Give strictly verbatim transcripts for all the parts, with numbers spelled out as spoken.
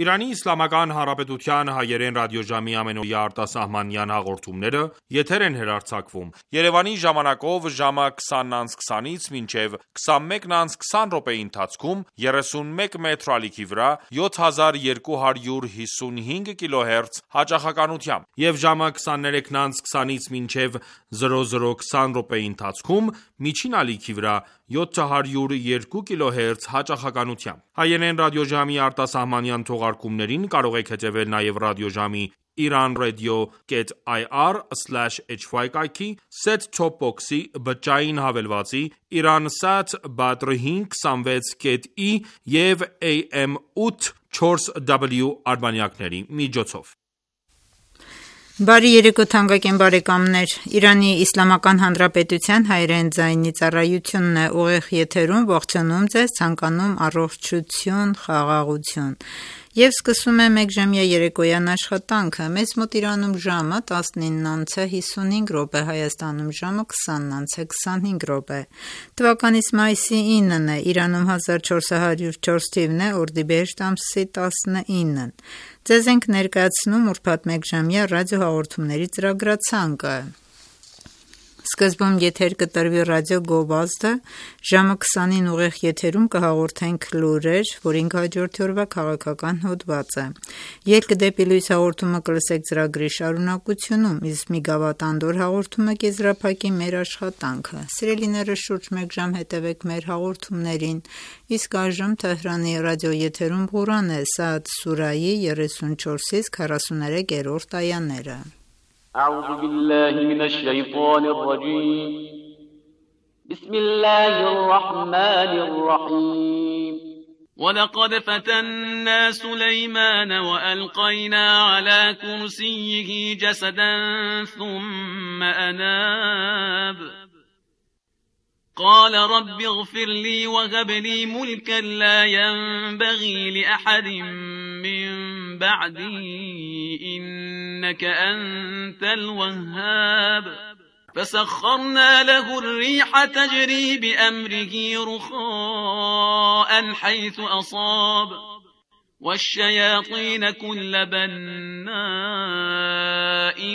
Իրանի Իսլամական Հանրապետության հայերեն ռադիոժամի ամենօրյա արտասահմանյան հաղորդումները եթեր են հեռարձակվում Երևանի ժամանակով ժամը քսանից քսանից մինչև քսանմեկը քսան րոպեի ընթացքում երեսունմեկ մետր ալիքի վրա յոթ հազար երկու հարյուր հիսունհինգ կիլոհերց հաճախականությամբ եւ ժամը քսաներեքը քսանից մինչև զրո զրո քսան րոպեի ընթացքում միջին ալիքի վրա յոթ հարյուր երկու կիլոհերց հաճախականությամբ։ Հայերեն ռադիոժամի արտասահմանյան թողարկումներին կարող եք հետևել նաև ռադիոժամի iranradio.ir slash hy կայքի, set-top box-ի, բջջային հավելվածի, Iransat Badr հինգ հիսունվեց ի և A M ութ չորս W արբանյակների միջոցով։ Բարի երեկո թանկագին բարեկամներ, Իրանի Իսլամական Հանրապետության հայերեն ձայնի ծառայությունն է ուղիղ եթերում ողջունում ձեզ, ցանկանում առողջություն, խաղաղություն եւ սկսում է մեկժամյա երեկոյան աշխատանքը։ Մեզ մոտ Իրանում ժամը տասնինը հիսունհինգ րոպե, Հայաստանում ժամը քսանը քսանհինգ րոպե։ Թվականից մայիսի ինն է, Իրանում հազար չորս հարյուր չորս թիվն է, օրդիբեհեշտ ամսի տասնինն։ Ձեզ ենք ներկայացնում ուրբաթ մեկժամյա ռադիոհաղորդումների ծրագրացանկը։ Սկզբում եթեր կտրվի ռադիո գովազդը, ժամը քսանին ուղիղ եթերում կհաղորդենք լուրեր, որին կհաջորդի օրվա քաղաքական հոդվածը։ Ելք դեպի լույս հաղորդումը կլսեք ծրագրի շարունակությունում, իսկ մի գավաթ անդոր հաղորդումը կեզրափակի մեր աշխատանքը։ Սիրելիներս, շուրջ մեկ ժամ հետևեք մեր հաղորդումներին, իսկ այժմ Թեհրանի ռադիոեթերում Ղուրան է, Սաադ սուրայի երեսունչորսից քառասուներեքերորդ այաները։ أعوذ بالله من الشيطان الرجيم بسم الله الرحمن الرحيم ولقد فتنا سليمان وألقينا على كرسيه جسدا ثم أناب قال رب اغفر لي وهب لي ملكا لا ينبغي لأحد من بعدي إنك أنت الوهاب فسخرنا له الريح تجري بأمره رخاء حيث أصاب والشياطين كل بناء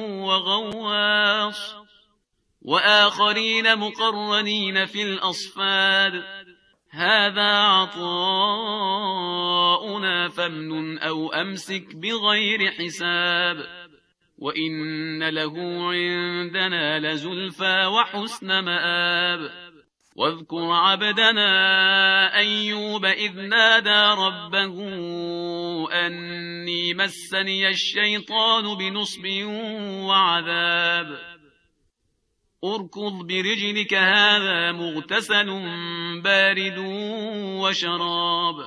وغواص وآخرين مقرنين في الأصفاد هذا عطاؤنا فامنن أو أمسك بغير حساب وإن له عندنا لزلفى وحسن مآب واذكر عبدنا أيوب إذ نادى ربه أني مسني الشيطان بنصب وعذاب اركض برجلك هذا مغتسل بارد وشراب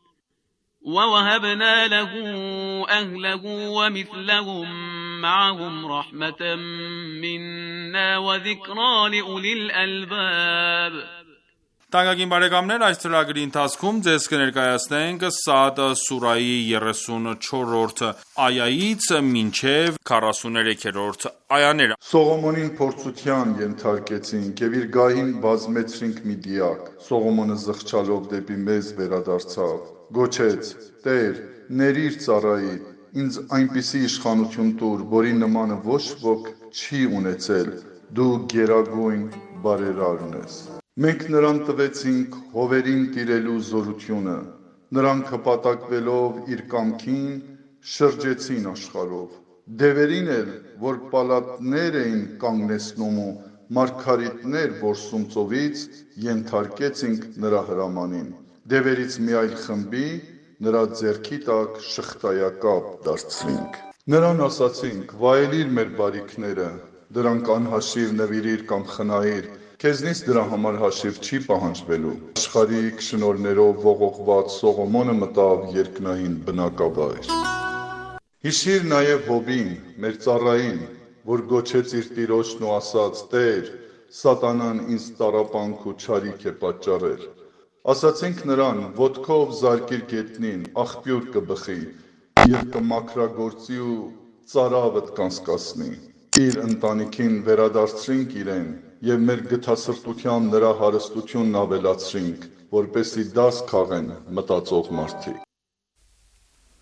ووهبنا له أهله ومثلهم معهم رحمة منا وذكرى لأولي الألباب Տանկագին բարեկամներ, այս ծրագրի ընթացքում ձեզ կներկայացնենք Սաադ սուրայի երեսունչորրորդ այայից մինչև քառասուներեքերորդ այաները։ Սողոմոնին փորձության ենթարկեցինք եւ իր գահին բազմեցրինք մի դիակ։ Սողոմոնը զղջալով դեպի մեզ վերադարձավ, գոչեց. Տեր, ների՛ր ծառայի, ինձ այնպիսի իշխանություն տուր, որի նմանը ոչ ոք չի ունեցել, դու գերագույն բարերարն ես։ Մենք նրան տվեցինք հովերին տիրելու զորությունը, նրանք հպատակվելով իր կամքին շրջեցին աշխարհով։ Դևերին էլ, որ պալատներ էին կանգնեցնում ու մարգարիտներ որսում ծովից, ենթարկեցինք նրա հրամանին։ Դևերից մի այլ խմբի նրա ձեռքի տակ շղթայակապ դարձրինք։ Նրան ասացինք. վայելիր մեր բարիքները, դրանք անհաշիվ նվիրիր կամ խնայիր, քեզնից դրա համար հաշիվ չի պահանջվելու։ Աշխարհիկ շնորհներով ողողված Սողոմոնը մտավ երկնային բնակավայր։ Հիշիր նաև Հոբին, մեր ծառային, որ գոչեց իր տիրոջն ու ասաց. Տեր, սատանան ինձ տառապանք ու չարիք է պատճառել։ Ասացինք նրան. ոտքով զարկիր գետնին, աղբյուր կբխի եւ կմաքրագործի ու ծարավդ կանցկացնի։ Իր ընտանիքին վերադարձրինք իրեն եւ մեր գթասրտության նրա հարստությունն ավելացրինք, որպեսզի դաս քաղեն մտածող մարդիկ։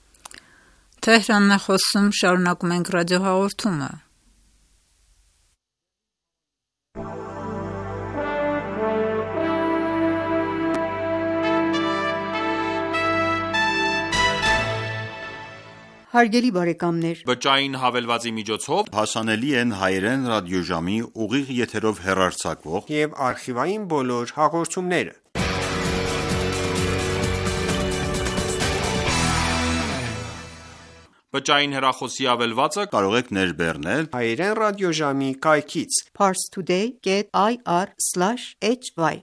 Թեհրանն է խոսում, շարունակում ենք ռադիոհաղորդումը։ Հարգելի բարեկամներ, Բջջային հավելվածի միջոցով հասանելի են հայերեն ռադիոժամի ուղիղ եթերով հեռարձակվող և արխիվային բոլոր հաղորդումները։ Բջջային հեռախոսի հավելվածը կարող եք ներբեռնել հայերեն ռադիոժամի կայքից parstoday dot i r slash h y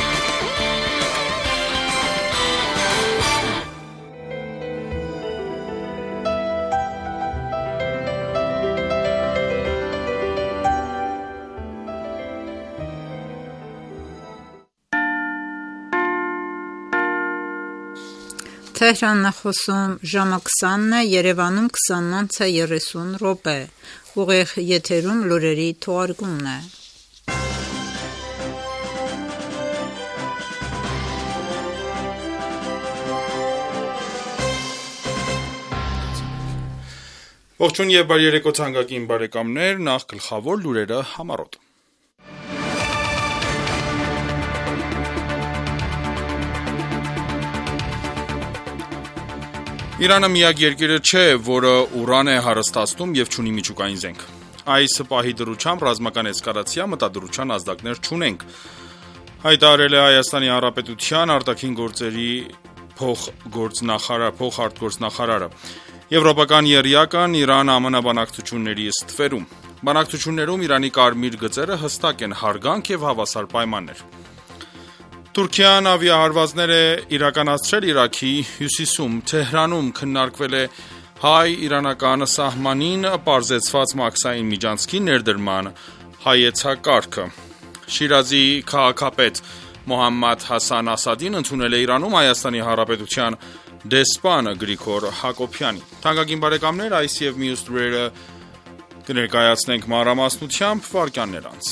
Թեհրանն է խոսում, ժամը քսանն է, Երևանում քսանն անց է երեսուն րոպե, ուղիղ եթերում լուրերի թողարկումն է։ Ողջույն և բարի երեկո թանկագին բարեկամներ, նախ գլխավոր լուրերը համառոտ։ Իրանը միակ երկիրը չէ, որը ուրան է հարստացնում և չունի միջուկային զենք։ Այս պահի դրությամբ ռազմական էսկալացիա մտադրության ազդակներ չունենք, հայտարարել է Հայաստանի Հանրապետության արտաքին գործերի փոխգործնախարար, փոխարտգործնախարարը։ Եվրոպական եռյակն Իրան-Α M N բանակցությունների ստվերում։ Բանակցություններում Իրանի կարմիր գծերը հստակ են, հարգանք և հավասար պայմաններ։ Թուրքիան ավիահարվածներ է իրականացրել Իրաքի հյուսիսում, Թեհրանում քննարկվել է հայ-իրանական սահմանին պարզեցված մաքսային միջանցքի ներդրման հայեցակարգը։ Շիրազի քաղաքապետ Մոհամմադ Հասան Ասադին ընդունել է Իրանում Հայաստանի Հանրապետության դեսպան Գրիգոր Հակոբյանի։ Թանկագին բարեկամներ, այս և մյուս լուրերը կներկայացնենք մանրամասնությամբ վայրկյաններ անց։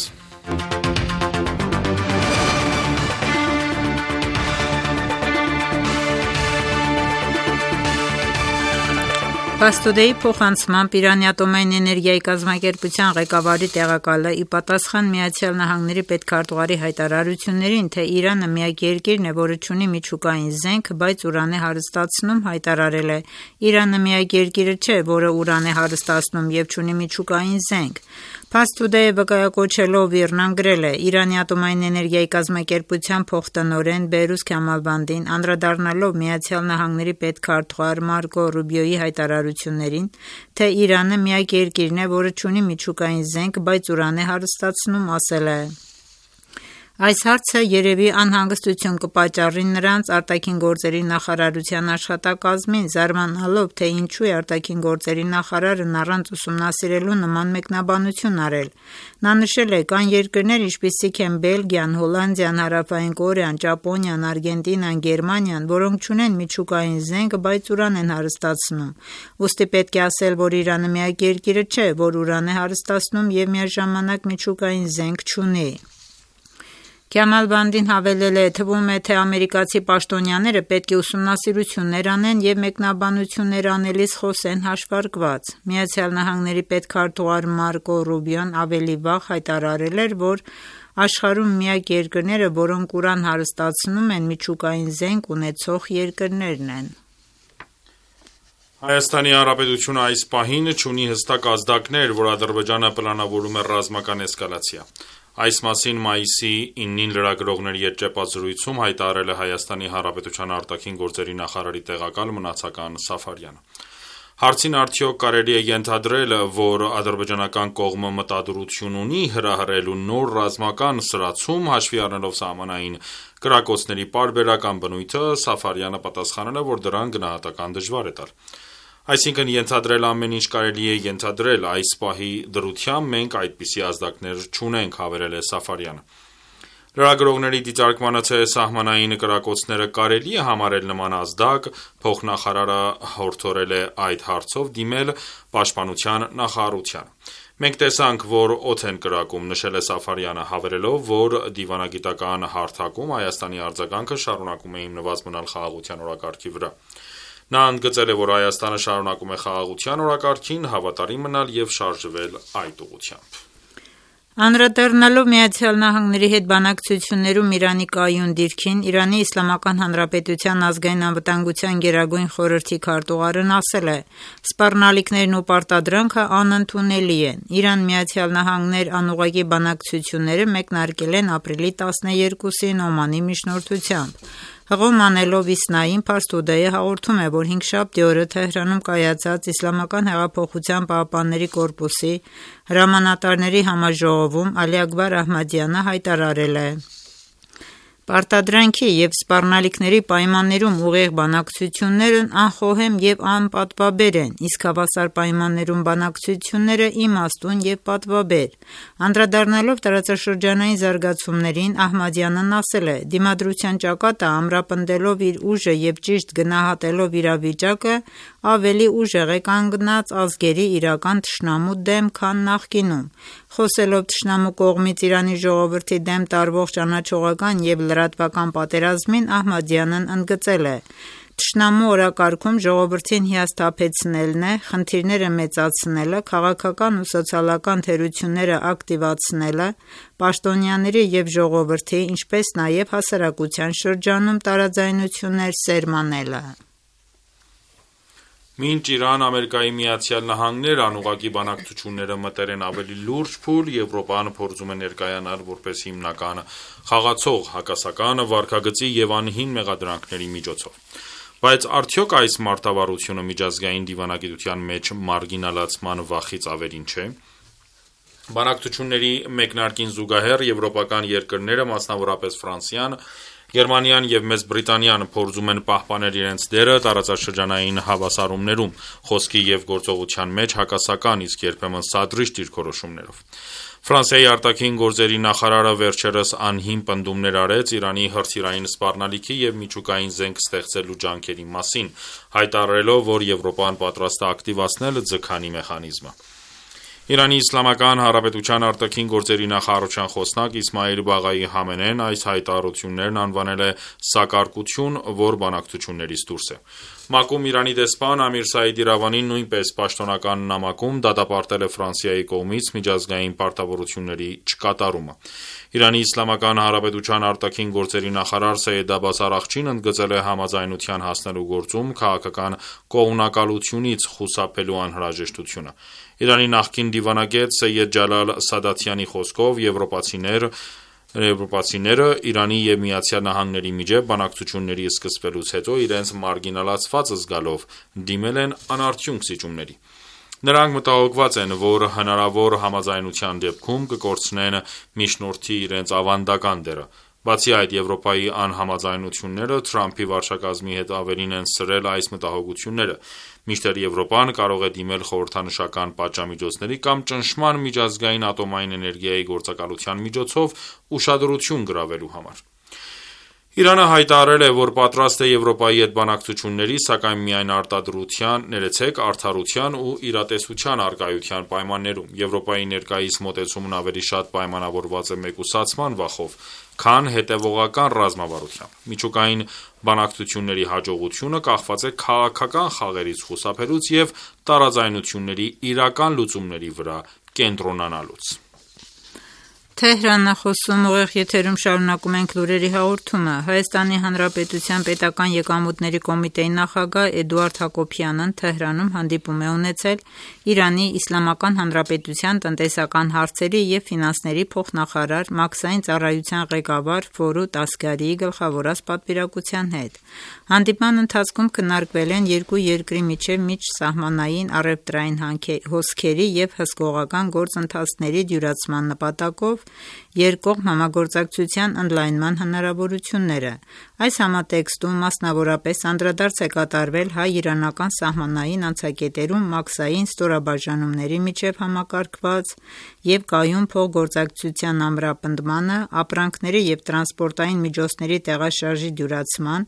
Փաստորեի փոխանցմամբ Իրանի ատոմային էներգիայի կազմակերպության ղեկավարի տեղակալը ի պատասխան Միացյալ Նահանգների պետքարտուղարի հայտարարություններին, թե Իրանը միակ երկիրն է, որը չունի միջուկային զենք, բայց ուրան է հարստացնում, հայտարարել է. Իրանը միակ երկիրը չէ, որը ուրան է հարստացնում և չունի միջուկային զենք։ Փաստուդեյը վկայակոչելով Իրնան գրել է. Իրանի ատոմային էներգիայի կազմակերպության փոխտնօրեն Բեհրուզ Քյամալվանդին անդրադառնալով Միացյալ Նահանգների պետքարտուղար Մարկո Ռուբիոյի հայտարարություններին, թե Իրանը միակ երկիրն է, որը չունի միջուկային զենք, բայց ուրան է հարստացնում, ասել է. Այս հարցը երևի անհանգստություն կպատճառի նրանց արտաքին գործերի նախարարության աշխատակազմին, զարմանալով, թե ինչու է արտաքին գործերի նախարարն առանց ուսումնասիրելու նման մեկնաբանություն արել։ Նա նշել է, կան երկրներ, ինչպիսիք են Բելգիան, Հոլանդիան, Հարավային Կորեան, Ճապոնիան, Արգենտինան, Գերմանիան, որոնք չունեն միջուկային զենք, բայց ուրան են հարստացնում։ Ուստի պետք է ասել, որ Իրանը միակ երկիրը չէ, որ ուրան է հարստացնում և միաժամանակ միջուկային զենք չունի։ Քյամալվանդին հավելել է. թվում է, թե ամերիկացի պաշտոնյաները պետք է ուսումնասիրություններ անեն և մեկնաբանություններ անելիս խոսեն հաշվարկված։ Միացյալ Նահանգների պետքարտուղար Մարկո Ռուբիոն ավելի վաղ հայտարարել էր, որ աշխարհում միակ երկրները, որոնք ուրան հարստացնում են, միջուկային զենք ունեցող երկրներն են։ Հայաստանի Հանրապետությունը այս պահին չունի հստակ ազդակներ, որ Ադրբեջանը պլանավորում է ռազմական էսկալացիա։ Այս մասին մայիսի իննին լրագրողների հետ ճեպազրույցում հայտարարել է Հայաստանի Հանրապետության արտաքին գործերի նախարարի տեղակալ Մնացական Սաֆարյանը։ Հարցին արդյոք կարելի է ենթադրել, որ ադրբեջանական կողմը մտադրություն ունի հրահրելու նոր ռազմական սրացում, հաշվի առնելով սահմանային կրակոցների պարբերական բնույթը, Սաֆարյանը պատասխանել է, որ դրան գնահատական դժվար է տալ։ Այսինքն ենթադրել ամեն ինչ կարելի է ենթադրել, այս պահի դրությամբ մենք այդպիսի ազդակներ չունենք, հավելել է Սաֆարյանը։ Լրագրողների դիտարկմանը, թե սահմանային կրակոցները կարելի է համարել նման ազդակ, փոխնախարարը հորդորել է այդ հարցով դիմել Պաշտպանության նախարարությանը։ Մենք տեսանք, որ օդ են կրակում, նշել է Սաֆարյանը, հավելելով, որ դիվանագիտական հարթակում Հայաստանի արձագանքը շարունակում է հիմնված մնալ խաղաղության օրակարգի վրա։ Նա ընդգծել է, որ Հայաստանը շարունակում է խաղաղության օրակարգին հավատարիմ մնալ և շարժվել այդ ուղղությամբ։ Անդրադառնալով Միացյալ Նահանգների հետ բանակցություններում Իրանի կայուն դիրքին, Իրանի Իսլամական Հանրապետության ազգային անվտանգության գերագույն խորհրդի քարտուղարն ասել է. «Սպառնալիքներն ու պարտադրանքը անընդունելի են»։ Իրան-Միացյալ Նահանգներ անուղղակի բանակցությունները մեկնարկել են ապրիլի տասներկուսին Օմանի միջնորդությամբ։ Հղում անելով Իսնային, Փարս Թուդեյը հաղորդում է, որ հինգշաբթի օրը Թեհրանում կայացած Իսլամական հեղափոխության պահապանների կորպուսի հրամանատարների համաժողովում Ալի Աքբար Ահմադյանը հայտարարել է. «Պարտադրանքի և սպառնալիքների պայմաններում ուղիղ բանակցություններն անխոհեմ և անպատվաբեր են, իսկ հավասար պայմաններում բանակցությունները իմաստուն և պատվաբեր»։ Անդրադառնալով տարածաշրջանային զարգացումներին, Ահմադյանն ասել է. «Դիմադրության ճակատը ամրապնդելով իր ուժը և ճիշտ գնահատելով իրավիճակը, ավելի ուժեղ է կանգնած ազգերի իրական թշնամու դեմ, քան նախկինում»։ Խոսելով թշնամու կողմից Իրանի ժողովրդի դեմ տարվող ճանաչողական և լրատվական պատերազմին, Ահմադյանն ընդգծել է. «Թշնամու օրակարգում ժողովրդին հիասթափեցնելն է, խնդիրները մեծացնելը, քաղաքական ու սոցիալական թերությունները ակտիվացնելը, պաշտոնյաների և ժողովրդի, ինչպես նաև հասարակության շրջանում տարաձայնություններ սերմանելը»։ Մինչ Իրան, Միացյալ Նահանգներ անուղղակի բանակցությունները մտել են ավելի լուրջ փուլ, Եվրոպան փորձում է ներկայանալ որպես հիմնական խաղացող հակասական վարքագծի և անհիմն մեղադրանքների միջոցով։ Բայց արդյոք այս մարտավարությունը միջազգային դիվանագիտության մեջ մարգինալացման վախից ավելին չէ։ Բանակցությունների մեկնարկին զուգահեռ եվրոպական երկրները, մասնավորապես Ֆրանսիան, Գերմանիան և Մեծ Բրիտանիան փորձում են պահպանել իրենց դերը տարածաշրջանային հավասարումներում՝ խոսքի և գործողության մեջ հակասական, իսկ երբեմն սադրիչ դիրքորոշումներով։ Ֆրանսիայի արտաքին գործերի նախարարը վերջերս անհիմն պնդումներ արեց Իրանի հրթիռային սպառնալիքի և միջուկային զենք ստեղծելու ջանքերի մասին, հայտարարելով, որ Եվրոպան պատրաստ է ակտիվացնել ձգանի մեխանիզմը։ Իրանի Իսլամական Հանրապետության արտաքին գործերի նախարարության խոսնակ Իսմայիլ Բաղայի Համենեն այս հայտարարություններն անվանել է սակարկություն, որ բանակցություններից դուրս է։ ՄԱԿ-ում Իրանի դեսպան Ամիր Սաիդ Իրավանին նույնպես պաշտոնական նամակում դատապարտել է Ֆրանսիայի կողմից միջազգային պարտավորությունների չկատարումը։ Իրանի Իսլամական Հանրապետության արտաքին գործերի նախարար Սեյեդ Աբբաս Արաղչին ընդգծել է համաձայնության հասնելու գործում քաղաքական կողմնակալությունից խուսափելու անհրաժեշտությունը։ Իրանի նախկին դիվանագետ Սեյեդ Ջալալ Սադաթյանի խոսքով եվրոպացիներ Եվրոպացիները Իրանի և Միացյալ Նահանգների միջև բանակցությունների սկսվելուց հետո իրենց մարգինալացված զգալով դիմել են անարդյունք զիջումների։ Նրանք մտահոգված են, որ հնարավոր համաձայնության դեպքում կկորցնեն միջնորդի իրենց ավանդական դերը։ Բացի այդ, Եվրոպայի անհամաձայնությունները Թրամփի վարչակազմի հետ ավելին են սրել այս մտահոգությունները, մինչդեռ Եվրոպան կարող է դիմել խորհրդանշական պատժամիջոցների կամ ճնշման միջազգային ատոմային էներգիայի գործակալության միջոցով ուշադրություն գրավելու համար։ Իրանը հայտարարել է, որ պատրաստ է Եվրոպայի հետ բանակցությունների, սակայն միայն արտադրության, ներեցեք, արդարության ու իրատեսության առկայության պայմաններում։ Եվրոպայի ներկայիս մոտեցումն ավելի շատ պայմանավորված է մեկուսացման վախով, քան հետևողական ռազմավարությամբ։ Միջուկային բանակցությունների հաջողությունը կախված է քաղաքական խաղերից խուսափելուց և տարաձայնությունների իրական լուծումների վրա կենտրոնանալուց։ Թեհրանը խոսում ուղիղ եթերում շարունակում ենք լուրերի հաղորդումը։ Հայաստանի Հանրապետության պետական եկամուտների կոմիտեի նախագահ Էդուարդ Հակոբյանն Թեհրանում հանդիպում է ունեցել Իրանի Իսլամական Հանրապետության տնտեսական հարցերի և ֆինանսների փոխնախարար, մաքսային ծառայության ղեկավար Ֆորուդ Ասգարիի գլխավորած պատվիրակության հետ։ Հանդիպման ընթացքում քննարկվել են երկու երկրի միջև միջսահմանային առևտրային հոսքերի և հսկողական գործընթացների դյուրացման նպատակով երկկողմ համագործակցության ընդլայնման հնարավորությունները։ Այս համատեքստում մասնավորապես անդրադարձ է կատարվել հայ-իրանական սահմանային անցակետերում մաքսային ստորաբաժանումների միջև համակարգված և կայուն փոխգործակցության ամրապնդմանը, ապրանքների և տրանսպորտային միջոցների տեղաշարժի դյուրացման,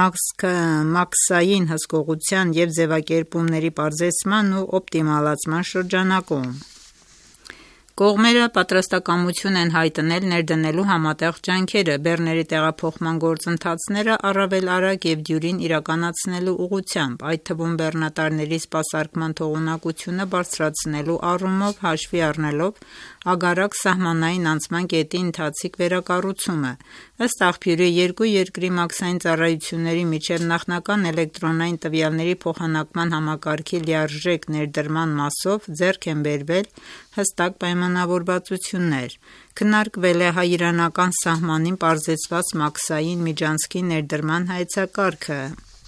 մաքսային հսկողության և ձևակերպումների պարզեցման ու օպտիմալացման շրջանակում։ Կողմերը պատրաստակամություն են հայտնել ներդնելու համատեղ ջանքերը, բեռների տեղափոխման գործընթացները առավել արագ և դյուրին իրականացնելու ուղղությամբ, այդ թվում բեռնատարների սպասարկման թողունակությունը բարձրացնելու առումով, հաշվի առնելով ագարակ սահմանային անցման կետի ընթացիկ վերակառուցումը։ Ըստ աղբյուրի, երկու երկրի մաքսային ծառայությունների միջև նախնական էլեկտրոնային տվյալների փոխանակման համակարգի լիարժեք ներդրման մասով ձեռք են բերվել հստակ պայմանավորվածություններ։ Քննարկվել է հայ-իրանական սահմանին պարզեցված մաքսային միջանցքի ներդրման հայեցակարգը,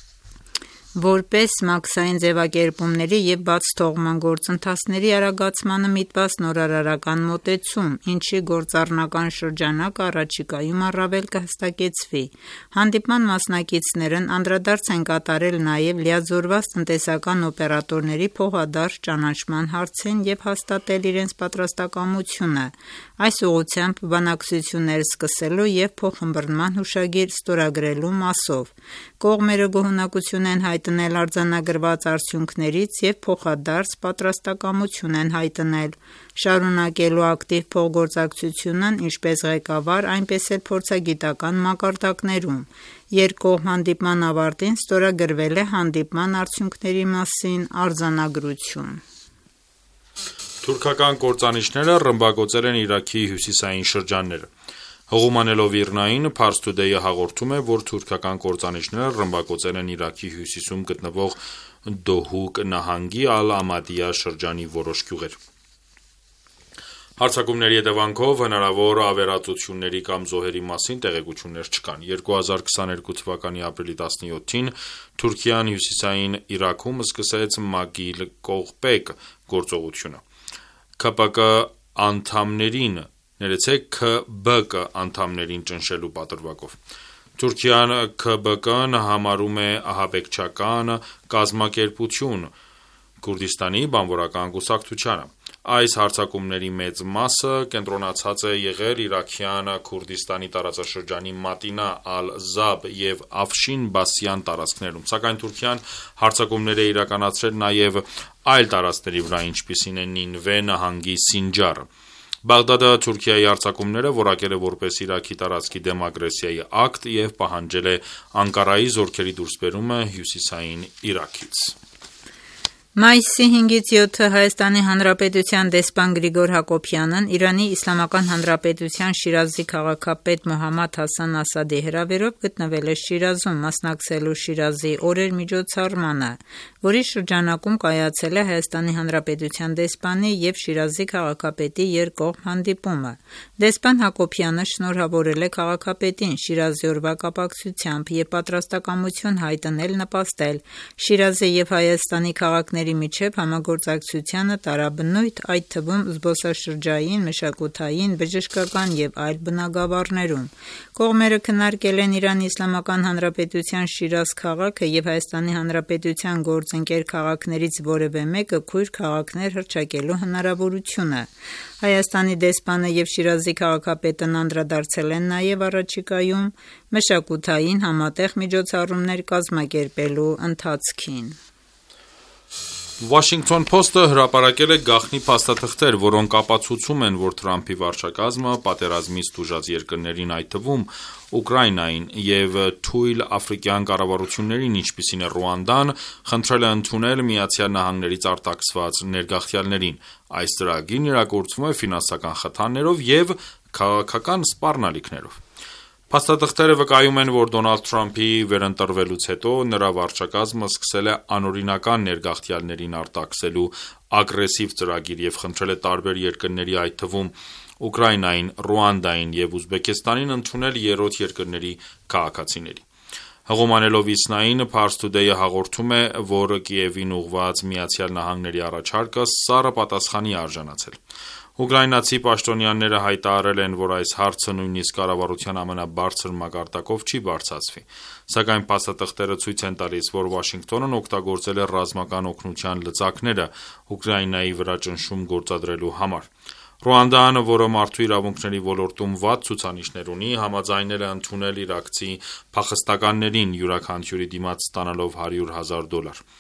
որպես մաքսային ձևակերպումների և բաց թողման գործընթացների արագացմանը միտված նորարարական մոտեցում, ինչի գործառնական շրջանակը առաջիկայում առավել կհստակեցվի։ Հանդիպման մասնակիցներն անդրադարձ են կատարել նաև լիաձորված տնտեսական օպերատորների փոխադարձ ճանաչման հարցին և հաստատել իրենց պատրաստակամությունը այս ուղղությամբ բանակցություններ սկսելու և փոխըմբռնման հուշագիր ստորագրելու մասով։ Կողմերը գոհունակություն են հայտնել արձանագրված արդյունքներից և փոխադարձ պատրաստակամություն են հայտնել շարունակելու ակտիվ փոխգործակցությունն ինչպես ղեկավար, այնպես էլ փորձագիտական մակարդակներում։ Երկկողմ հանդիպման ավարտին ստորագրվել է հանդիպման արդյունքների մասին արձանագրություն։ Թուրքական կործանիչները ռմբակոծել են Իրաքի հյուսիսային շրջանները։ Հղում անելով ԻՌՆԱ-ին, Pars Today-ը հաղորդում է, որ թուրքական կործանիչները ռմբակոծել են Իրաքի հյուսիսում գտնվող Դոհուկ նահանգի Ալ-Ամադիա շրջանի որոշ գյուղեր։ Հարձակումների հետևանքով հնարավոր ավերածությունների կամ զոհերի մասին տեղեկություններ չկան։ երկու հազար քսաներկու թվականի ապրիլի տասնյոթին Թուրքիան հյուսիսային Իրաքում սկսեց Մագիլ Կողբեկ գործողությունը։ K P K անդամներին ներեցեք K B K անդամներին ճնշելու պատրվակով։ Թուրքիան K B K-ն համարում է ահաբեկչական կազմակերպություն Քուրդիստանի բանվորական կուսակցությանը։ Այս հարձակումների մեծ մասը կենտրոնացած է եղել Իրաքյան Քուրդիստանի տարածաշրջանի Մատինա, Ալ-Զաբ և Աֆշին Բասյան տարածքներում, սակայն Թուրքիան հարձակումներ է իրականացրել նաև այլ տարածքների վրա, ինչպիսին է Նինվե նահանգի Սինջարը։ Բաղդադը Թուրքիայի հարձակումները որակել է որպես Իրաքի տարածքի դեմ ագրեսիայի ակտ և պահանջել է Անկարայի զորքերի դուրսբերումը հյուսիսային Իրաքից։ Մայիսի հինգից յոթը Հայաստանի Հանրապետության դեսպան Գրիգոր Հակոբյանն Իրանի Իսլամական Հանրապետության Շիրազի քաղաքապետ Մոհամմադ Հասան Ասադի հրավերով գտնվել է Շիրազում, մասնակցելու Շիրազի օրեր միջոցառմանը, որի շրջանակում կայացել է Հայաստանի Հանրապետության դեսպանի և Շիրազի քաղաքապետի երկկողմ հանդիպումը։ Դեսպան Հակոբյանը շնորհավորել է քաղաքապետին Շիրազի օրվա կապակցությամբ և պատրաստակամություն հայտնել նպաստել Շիրազի և Հայաստանի քաղաքների միջև համագործակցությանը տարաբնույթ, այդ թվում զբոսաշրջային, մշակութային, բժշկական և այլ բնագավառներում։ Կողմերը քննարկել են Իրանի Իսլամական Հանրապետության Շիրազ քաղաքը և Հայաստանի Հանրապետության գործընկեր քաղաքներից որևէ մեկը քույր քաղաքներ հռչակելու հնարավորությունը։ Հայաստանի դեսպանը և Շիրազի քաղաքապետն անդրադարձել են նաև առաջիկայում մշակութային համատեղ միջոցառումներ կազմակերպելու ընթացքին։ Washington Post-ը հրապարակել է գաղտնի փաստաթղթեր, որոնք ապացուցում են, որ Թրամփի վարչակազմը պատերազմից տուժած երկրներին, այդ թվում Ուկրաինային և թույլ աֆրիկյան կառավարություններին, ինչպիսին է Ռուանդան, խնդրել է ընդունել Միացյալ Նահանգներից արտաքսված ներգաղթյալներին։ Այս ծրագիրն իրագործվում է ֆինանսական խթաններով և քաղաքական սպառնալիքներով։ Փաստաթղթերը վկայում են, որ Դոնալդ Թրամփի վերընտրվելուց հետո նրա վարչակազմը սկսել է անօրինական ներգաղթյալներին արտաքսելու ագրեսիվ ծրագիր և խնդրել է տարբեր երկրների, այդ թվում Ուկրաինային, Ռուանդային և Ուզբեկստանին ընդունել երրորդ երկրների քաղաքացիների։ Հղում անելով ԻՍՆԱ-ին, Pars Today-ը հաղորդում է, որ Կիևին ուղղված Միացյալ Նահանգների առաջարկը սառը պատասխանի է արժանացել։ Ուկրաինացի պաշտոնյաները հայտարարել են, որ այս հարցը նույնիսկ կառավարության ամենաբարձր մակարդակով չի բարձրացվի, սակայն փաստաթղթերը ցույց են տալիս, որ Վաշինգտոնն օգտագործել է ռազմական օգնության լծակները Ուկրաինայի վրա ճնշում գործադրելու համար։ Ռուանդան, որը մարդու իրավունքների ոլորտում վատ ցուցանիշներ ունի, համաձայնել է ընդունել իրաքցի փախստականներին յուրաքանչյուրի դիմաց ստանալով հարյուր հազար դոլար։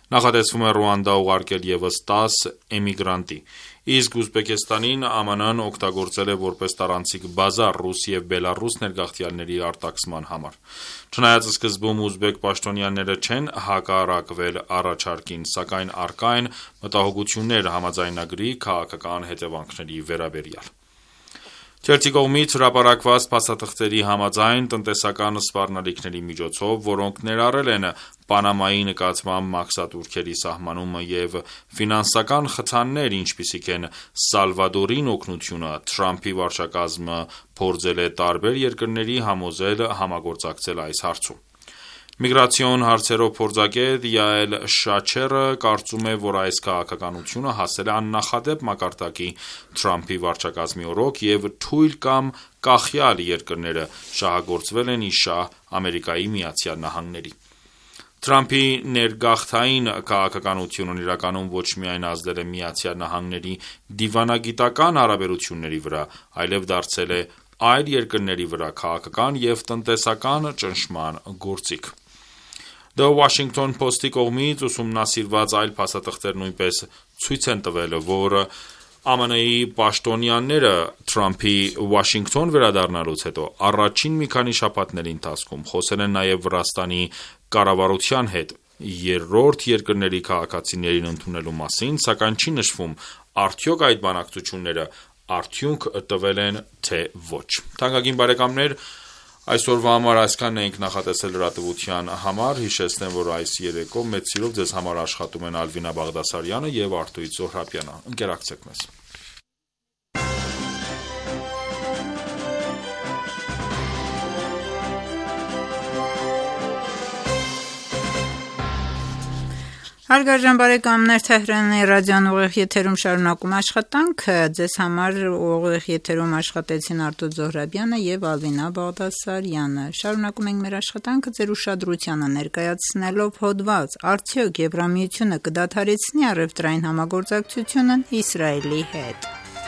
Նախատեսվում է Ռուանդա ուղարկել ևս տասը էմիգրանտի։ Իսկ Ուզբեկստանին ԱՄՆ -ն օգտագործել է որպես տարանցիկ բազա ռուս եւ բելառուս ներգաղթյալների արտաքսման համար։ Չնայած սկզբում ուզբեկ պաշտոնյաները չեն հակառակվել առաջարկին, սակայն առկա են մտահոգություններ համաձայնագրի քաղաքական հետևանքների վերաբերյալ։ Թերթի կողմից հրապարակված փաստաթղթերի համաձայն տնտեսական սպառնալիքների միջոցով, որոնք ներառել են Պանամայի նկատմամբ մաքսատուրքերի սահմանումը եւ ֆինանսական խթաններ, ինչպիսիք են Սալվադորին օգնությունը, Թրամփի վարչակազմը փորձել է տարբեր երկրների համոզել համագործակցել այս հարցում։ Միգրացիոն հարցերով փորձագետ Յաել Շաչերը կարծում է, որ այս քաղաքականությունը հասել է աննախադեպ մակարդակի Թրամփի վարչակազմի օրոք եւ թույլ կամ կախյալ երկրները շահագործվել են ի շահ Ամերիկայի Միացյալ Նահանգների։ Թրամփի ներգաղթային քաղաքականությունն իրականում ոչ միայն ազդել է Միացյալ Նահանգների դիվանագիտական հարաբերությունների վրա, այլև դարձել է այլ երկրների վրա քաղաքական եւ տնտեսական ճնշման գործիք։ The Washington Post-ի կողմից ուսումնասիրված այլ փաստաթղթեր նույնպես ցույց են տվել, որ ԱՄՆ-ի պաշտոնյաները Թրամփի Վաշինգտոն վերադառնալուց հետո առաջին մի քանի շաբաթների ընթացքում խոսել են նաև Վրաստանի կառավարության հետ երրորդ երկրների քաղաքացիներին ընդունելու մասին, սակայն չի նշվում արդյոք այդ բանակցությունները արդյունք տվել են, թե ոչ։ Թանկագին բարեկամներ, այսօրվա համար այսքանն ենք նախատեսել լրատվության համար, հիշեցնեմ, որ այս երեկո մեծ սիրով ձեզ համար աշխատում են Ալվինա Բաղդասարյանը եւ Արտույտ Զոհրաբյանը։ Ընկերակցեք մեզ։ Հարգարժան բարեկամներ, Թեհրանի ռադիոն ուղիղ եթերում շարունակում աշխատանքը, ձեզ համար ուղիղ եթերում աշխատեցին Արտույտ Զոհրաբյանը եւ Ալվինա Բաղդասարյանը։ Շարունակում ենք մեր աշխատանքը ձեր ուշադրությանը ներկայացնելով հոդված. Արդյոք Եվրամիությունը կդադարեցնի առևտրային համագործակցությունն Իսրայելի հետ։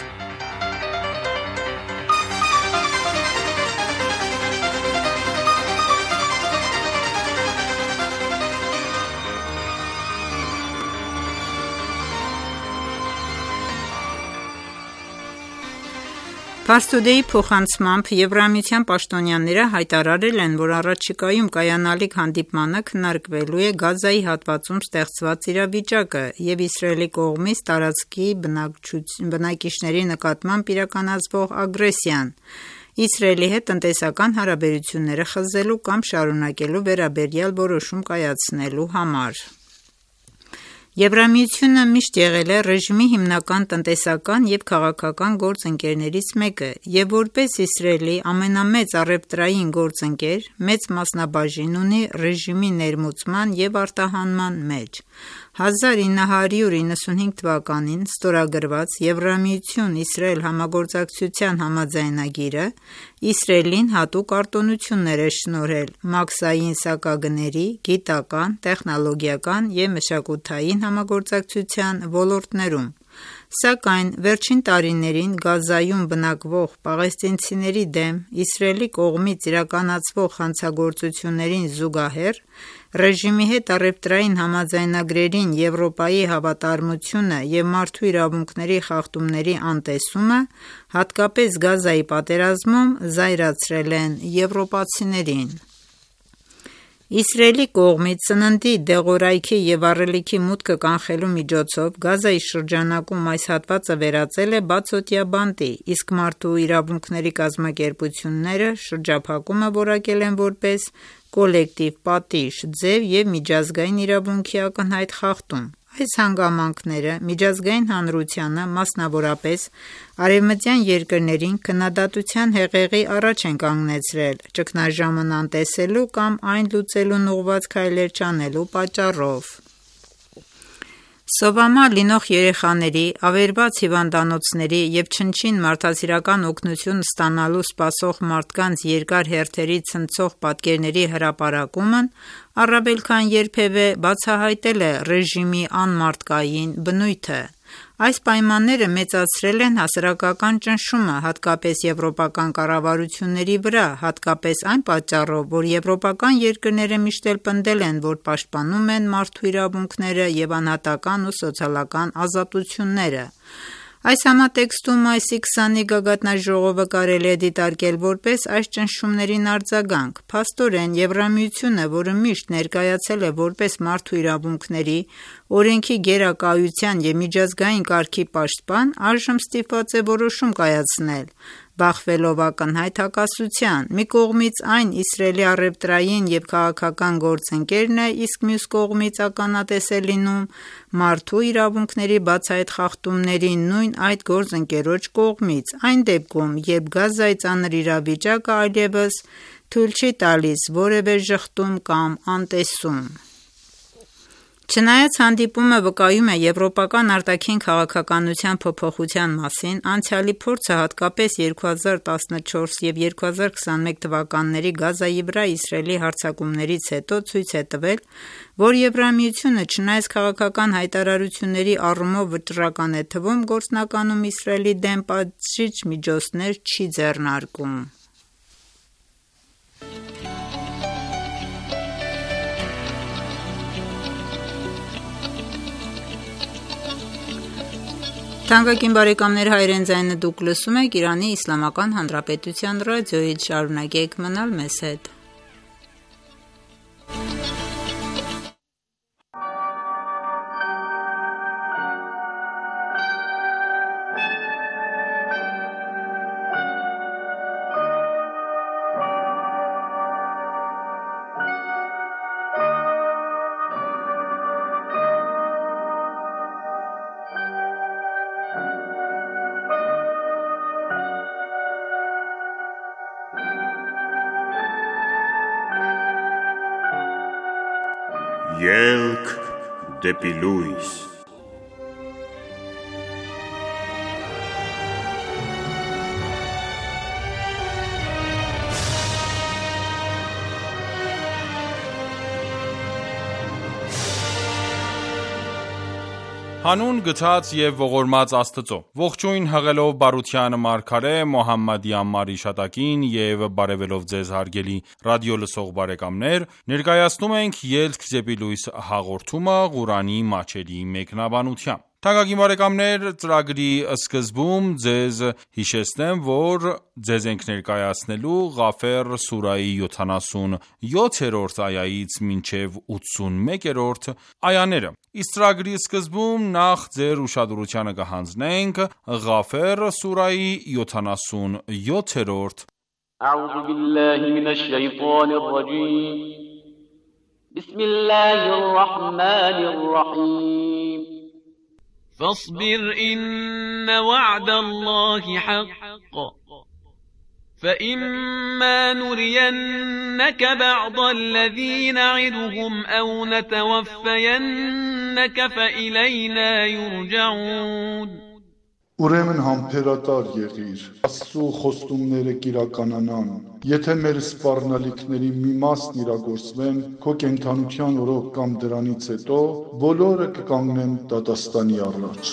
Փաստուդեի փոխանցմամբ Եվրամիության պաշտոնյաները հայտարարել են, որ առաջիկայում կայանալիք հանդիպմանը քննարկվելու է Գազայի հատվածում ստեղծված իրավիճակը եւ Իսրայելի կողմից տարածքի բնակիչների նկատմամբ իրականացվող ագրեսիան, Իսրայելի հետ տնտեսական հարաբերությունները խզելու կամ շարունակելու վերաբերյալ որոշում կայացնելու համար։ Եվրամիությունը միշտ եղել է ռեժիմի հիմնական տնտեսական եւ քաղաքական գործընկերներից մեկը եւ որպես Իսրայելի ամենամեծ առևտրային գործընկեր մեծ մասնաբաժին ունի ռեժիմի ներմուծման եւ արտահանման մեջ։ հազար ինը հարյուր իննսունհինգ թվականին ստորագրված Եվրամիություն-Իսրայել համագործակցության համաձայնագիրը Իսրայելին հատուկ արտոնություններ է շնորհել մաքսային սակագների, գիտական, տեխնոլոգիական եւ մշակութային համագործակցության ոլորտներում, սակայն վերջին տարիներին Գազայում բնակվող պաղեստինցիների դեմ Իսրայելի կողմից իրականացվող հանցագործություններին զուգահեռ ռեժիմի հետ առևտրային համաձայնագրերին Եվրոպայի հավատարմությունը եւ մարդու իրավունքների խախտումների անտեսումը, հատկապես Գազայի պատերազմում, զայրացրել են եվրոպացիներին։ Իսրայելի կողմից սննդի, դեղորայքի եւ առելիքի մուտքը կանխելու միջոցով Գազայի շրջանակում այս հատվածը վերածել է բացօթյա բանտի, իսկ մարդու իրավունքների կազմակերպությունները շրջափակումը որակել են որպես կոլեկտիվ պատիժ, ձև եւ միջազգային իրավունքի ակնհայտ խախտում։ Այս հանգամանքները միջազգային հանրությանը, մասնավորապես արևմտյան երկրներին քննադատության հեղեղի առաջ են կանգնեցրել ճգնաժամն անտեսելու կամ այն լուծելուն ուղղված քայլեր չանելու պատճառով։ Սովամա լինող երեխաների, ավերված հիվանդանոցների եւ չնչին մարդասիրական օգնություն ստանալու սպասող մարդկանց երկար հերթերի ցնցող պատկերների հրապարակումն առավել քան երբևէ բացահայտել է ռեժիմի անմարդկային բնույթը։ Այս պայմանները մեծացրել են հասարակական ճնշումը, հատկապես եվրոպական կառավարությունների վրա, հատկապես այն պատճառով, որ եվրոպական երկրները միշտ էլ պնդել են, որ պաշտպանում են մարդու իրավունքները և անհատական ու սոցիալական ազատությունները։ Այս համատեքստում մայիսի քսանինը գագաթնաժողովը կարելի է դիտարկել որպես այս ճնշումներին արձագանք։ Փաստորեն, Եվրամիությունը, որը միշտ ներկայացել է որպես մարդու իրավունքների, օրենքի գերակայության և միջազգային կարգի պաշտպան, այժմ ստիպված է որոշում կայացնել, բախվելով ակնհայտ հակասության։ Մի կողմից այն Իսրայելի առևտրային և քաղաքական գործընկերն է, իսկ մյուս կողմից ականատես է լինում մարդու իրավունքների բացահայտ խախտումների նույն այդ գործընկերոջ կողմից, այն դեպքում, երբ Գազայի ծանր իրավիճակը այլևս թույլ չի տալիս որևէ ժխտում կամ անտեսում։ Չնայած հանդիպումը վկայում է եվրոպական արտաքին քաղաքականության փոփոխության մասին, անցյալի փորձը հատկապես երկու հազար տասնչորս և երկու հազար քսանմեկ թվականների Գազայի վրա Իսրայելի հարձակումներից հետո ցույց է տվել, որ Եվրամիությունը, չնայած քաղաքական հայտարարությունների առումով վճռական է թվում, գործնականում Իսրայելի դեմ պատժիչ միջոցներ չի ձեռնարկում։ Թանկագին բարեկամներ, հայրեն ձայնը դուք լսում եք Իրանի Իսլամական Հանրապետության ռադիոյից, շարունակեք մնալ մեզ հետ։ Ելք դեպի լույս։ Հանուն գթած և ողորմած Աստծո, ողջույն հղելով բարության մարգարե Մոհամմադի անմար հիշատակին և բարևելով ձեզ հարգելի ռադիոլսող բարեկամներ, ներկայացնում ենք «Ելք դեպի լույս» հաղորդումը Ղուրանի մատչելի մեկնաբանությամբ։ Թանկագին բարեկամներ, ծրագրի սկզբում ձեզ հիշեցնեմ, որ ձեզ ենք ներկայացնելու Ղաֆեր սուրահի յոթանասունյոթերորդ այայից մինչև ութսունմեկերորդ այաները։ Իսկ ծրագրի սկզբում նախ ձեր ուշադրությանը կհանձնենք Ղաֆեր սուրահի յոթանասունյոթերորդ أعوذ بالله من الشيطان الرجيم بسم الله الرحمن الرحيم فاصبر إن وعد الله حق فإما نرينك بعض الذي نعدهم أو نتوفينك فإلينا يرجعون Ուրեմն համբերատար եղիր, Աստծու խոստումները կիրականանան, եթե մեր սպառնալիքների մի մասն իրագործվեն, քո կենդանության օրոք կամ դրանից հետո, բոլորը կկանգնեն դատաստանի առաջ։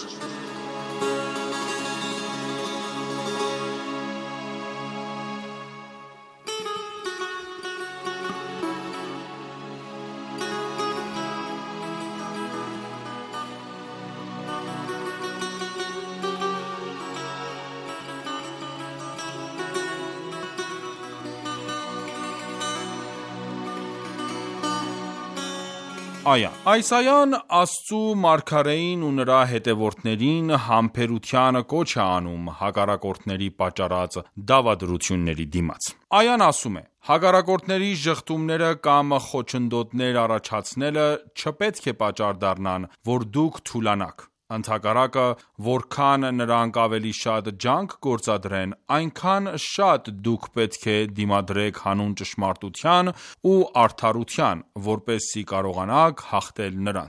Այա Այս այան Աստծու մարգարեին ու նրա հետևորդներին համբերության կոչ է անում հակառակորդների պատճառած դավադրությունների դիմաց։ Այան ասում է. հակառակորդների ժխտումները կամ խոչընդոտներ առաջացնելը չպետք է պատճառ դառնան, որ դուք թուլանաք։ Ընդհակառակը, որքան նրանք ավելի շատ ջանք գործադրեն, այնքան շատ դուք պետք է դիմադրեք հանուն ճշմարտության ու արդարության, որպեսզի կարողանաք հաղթել նրանց։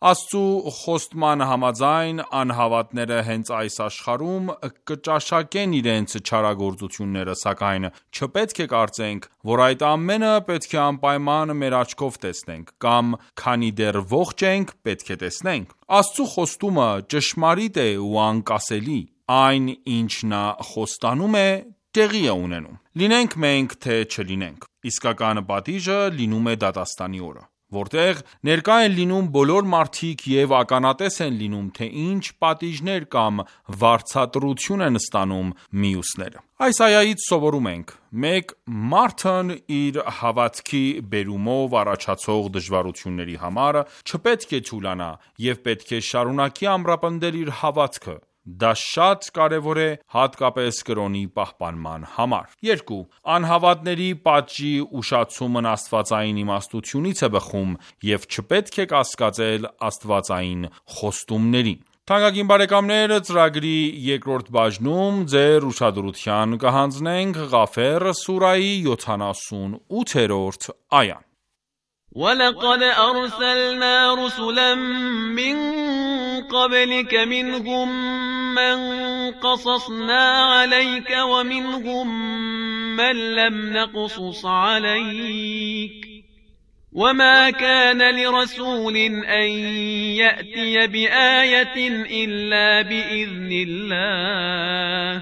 Աստծու խոստման համաձայն անհավատները հենց այս աշխարհում կճաշակեն իրենց չարագործությունները, սակայն չպետք է կարծենք, որ այդ ամենը պետք է անպայման մեր աչքով տեսնենք, կամ քանի դեռ ողջ ենք, պետք է տեսնենք։ Աստծու խոստումը ճշմարիտ է ու անկասելի, այն ինչ նա խոստանում է, տեղի է ունենում։ Լինենք մենք, թե չլինենք։ Իսկական պատիժը լինում է դատաստանի օրը, որտեղ ներկա են լինում բոլոր մարդիկ և ականատես են լինում, թե ինչ պատիժներ կամ վարձատրություն են ստանում մյուսները։ Այս այայից սովորում ենք. մեկ Մարդն իր հավատքի բերումով առաջացող դժվարությունների համար չպետք է թուլանա և պետք է շարունակի ամրապնդել իր հավատքը։ Դա շատ կարևոր է հատկապես կրոնի պահպանման համար։ երկու Անհավատների պատժի ուշացումն աստվածային իմաստությունից է բխում և չպետք է կասկածել աստվածային խոստումներին։ Թանկագին բարեկամներ, ծրագրի երկրորդ բաժնում ձեր ուշադրության կհանձնենք Ղաֆեր սուրայի յոթանասունութերորդ այան։ وَلَقَدْ أَرْسَلْنَا رُسُلًا مِّن قَبْلِكَ مِنْهُم مَّن قَصَصْنَا عَلَيْكَ وَمِنْهُم مَّن لَّمْ نَقْصُصْ عَلَيْكَ وَمَا كَانَ لِرَسُولٍ أَن يَأْتِيَ بِآيَةٍ إِلَّا بِإِذْنِ اللَّهِ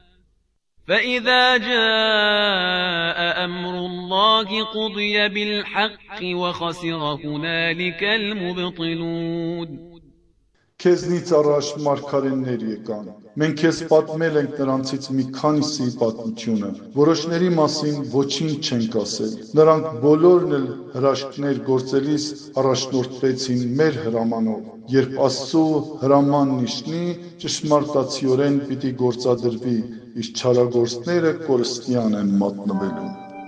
فَإِذَا جَاءَ أَمْرُ اللَّهِ قُضِيَ بِالْحَقِّ وَخَسِرَ هُنَالِكَ الْمُبْطِلُونَ Քեզնից առաջ մարգարեներ եկան։ Մենք քեզ պատմել ենք նրանցից մի քանիսի պատմությունը, որոշների մասին ոչինչ չենք ասել։ Նրանք բոլորն էլ հրաշքներ գործելիս առաջնորդվեցին մեր հրամանով։ Երբ Աստծու հրամանն իջնի, ճշմարտացիորեն պիտի գործադրվի, իսկ չարագործները կորստյան են մատնվելու։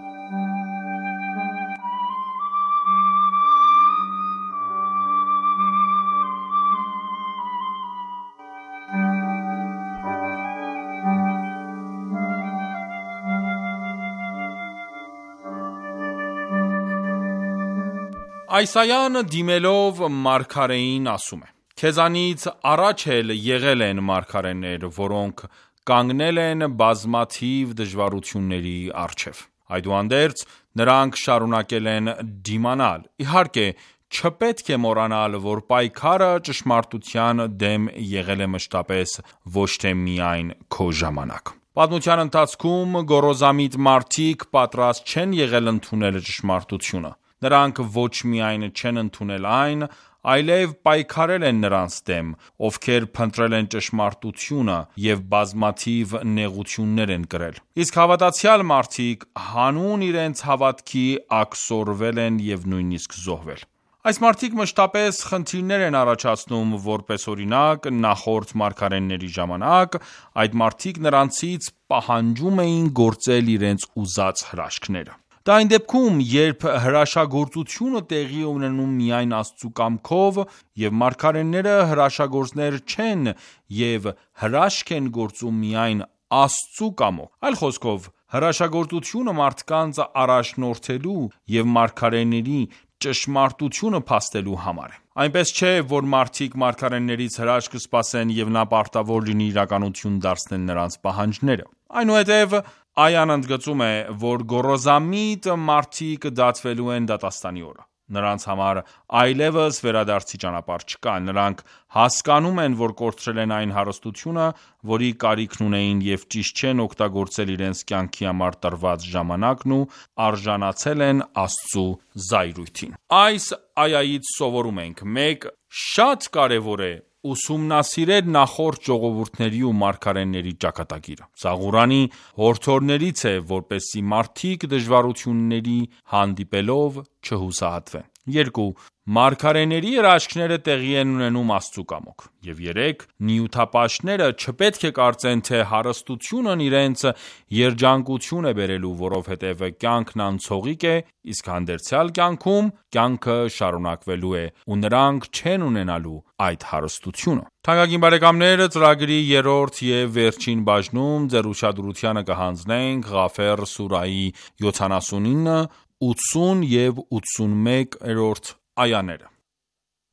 Այս այան դիմելով մարգարեին ասում է. Քեզանից առաջ էլ եղել են մարգարեներ, որոնք կանգնել են բազմաթիվ դժվարությունների առջև։ Այդուհանդերձ նրանք շարունակել են դիմանալ։ Իհարկե, չպետք է մոռանալ, որ պայքարը ճշմարտության դեմ եղել է մշտապես ոչ թե միայն քո ժամանակ։ Պատմության ընթացքում գոռոզամիտ մարդիկ պատրաստ չեն եղել ընդունել ճշմարտությունը։ Նրանք ոչ միայն չեն ընդունել այն, այլև պայքարել են նրանց դեմ, ովքեր փնտրել են ճշմարտությունը և բազմաթիվ նեղություններ են կրել։ Իսկ հավատացյալ մարդիկ հանուն իրենց հավատքի աքսորվել են և նույնիսկ զոհվել։ Այս մարդիկ մշտապես խնդիրներ են առաջացնում, որպես օրինակ, նախորդ մարգարեների ժամանակ այդ մարդիկ նրանցից պահանջում էին գործել իրենց ուզած հրաշքները։ Դա այն դեպքում, երբ հրաշագործությունը տեղի է ունենում միայն Աստծու կամքով, և մարգարեները հրաշագործներ չեն և հրաշք են գործում միայն Աստծու կամով։ Այլ խոսքով, հրաշագործությունը մարդկանց առաջնորդելու և մարգարեների ճշմարտությունը փաստելու համար է։ Այնպես չէ, որ մարդիկ մարգարեներից հրաշք կսպասեն և նա պարտավոր լինի իրականություն դարձնել նրանց պահանջները։ Այնուհետև այան ընդգծում է, որ գոռոզամիտ մարդիկ դատվելու են դատաստանի օրը։ Նրանց համար այլևս վերադարձի ճանապարհ չկա։ Նրանք հասկանում են, որ կորցրել են այն հարստությունը, որի կարիքն ունեին և ճիշտ չեն օգտագործել իրենց կյանքի համար տրված ժամանակն ու արժանացել են Աստծու զայրույթին։ Այս այայից սովորում ենք. մեկ Շատ կարևոր է ուսումնասիրել նախորդ ժողովուրդների ու մարգարեների ճակատագիրը։ Սա Ղուրանի հորդորներից է, որպեսզի մարդիկ դժվարությունների հանդիպելով չհուսահատվեն։ երկու Մարգարեների հրաշքները տեղի են ունենում Աստծու կամոք։ Եվ երեք Նյութապաշտները չպետք է կարծեն, թե հարստությունն իրենց երջանկություն է բերելու, որովհետև կյանքն անցողիկ է, իսկ հանդերձյալ կյանքում կյանքը շարունակվելու է, ու նրանք չեն ունենալու այդ հարստությունը։ Թանկագին բարեկամներ, ծրագրի երրորդ և վերջին բաժնում ձեր ուշադրությանը կհանձնենք Ղաֆեր սուրայի յոթանասունինը, ութսուն և ութսունմեկերորդ այաները։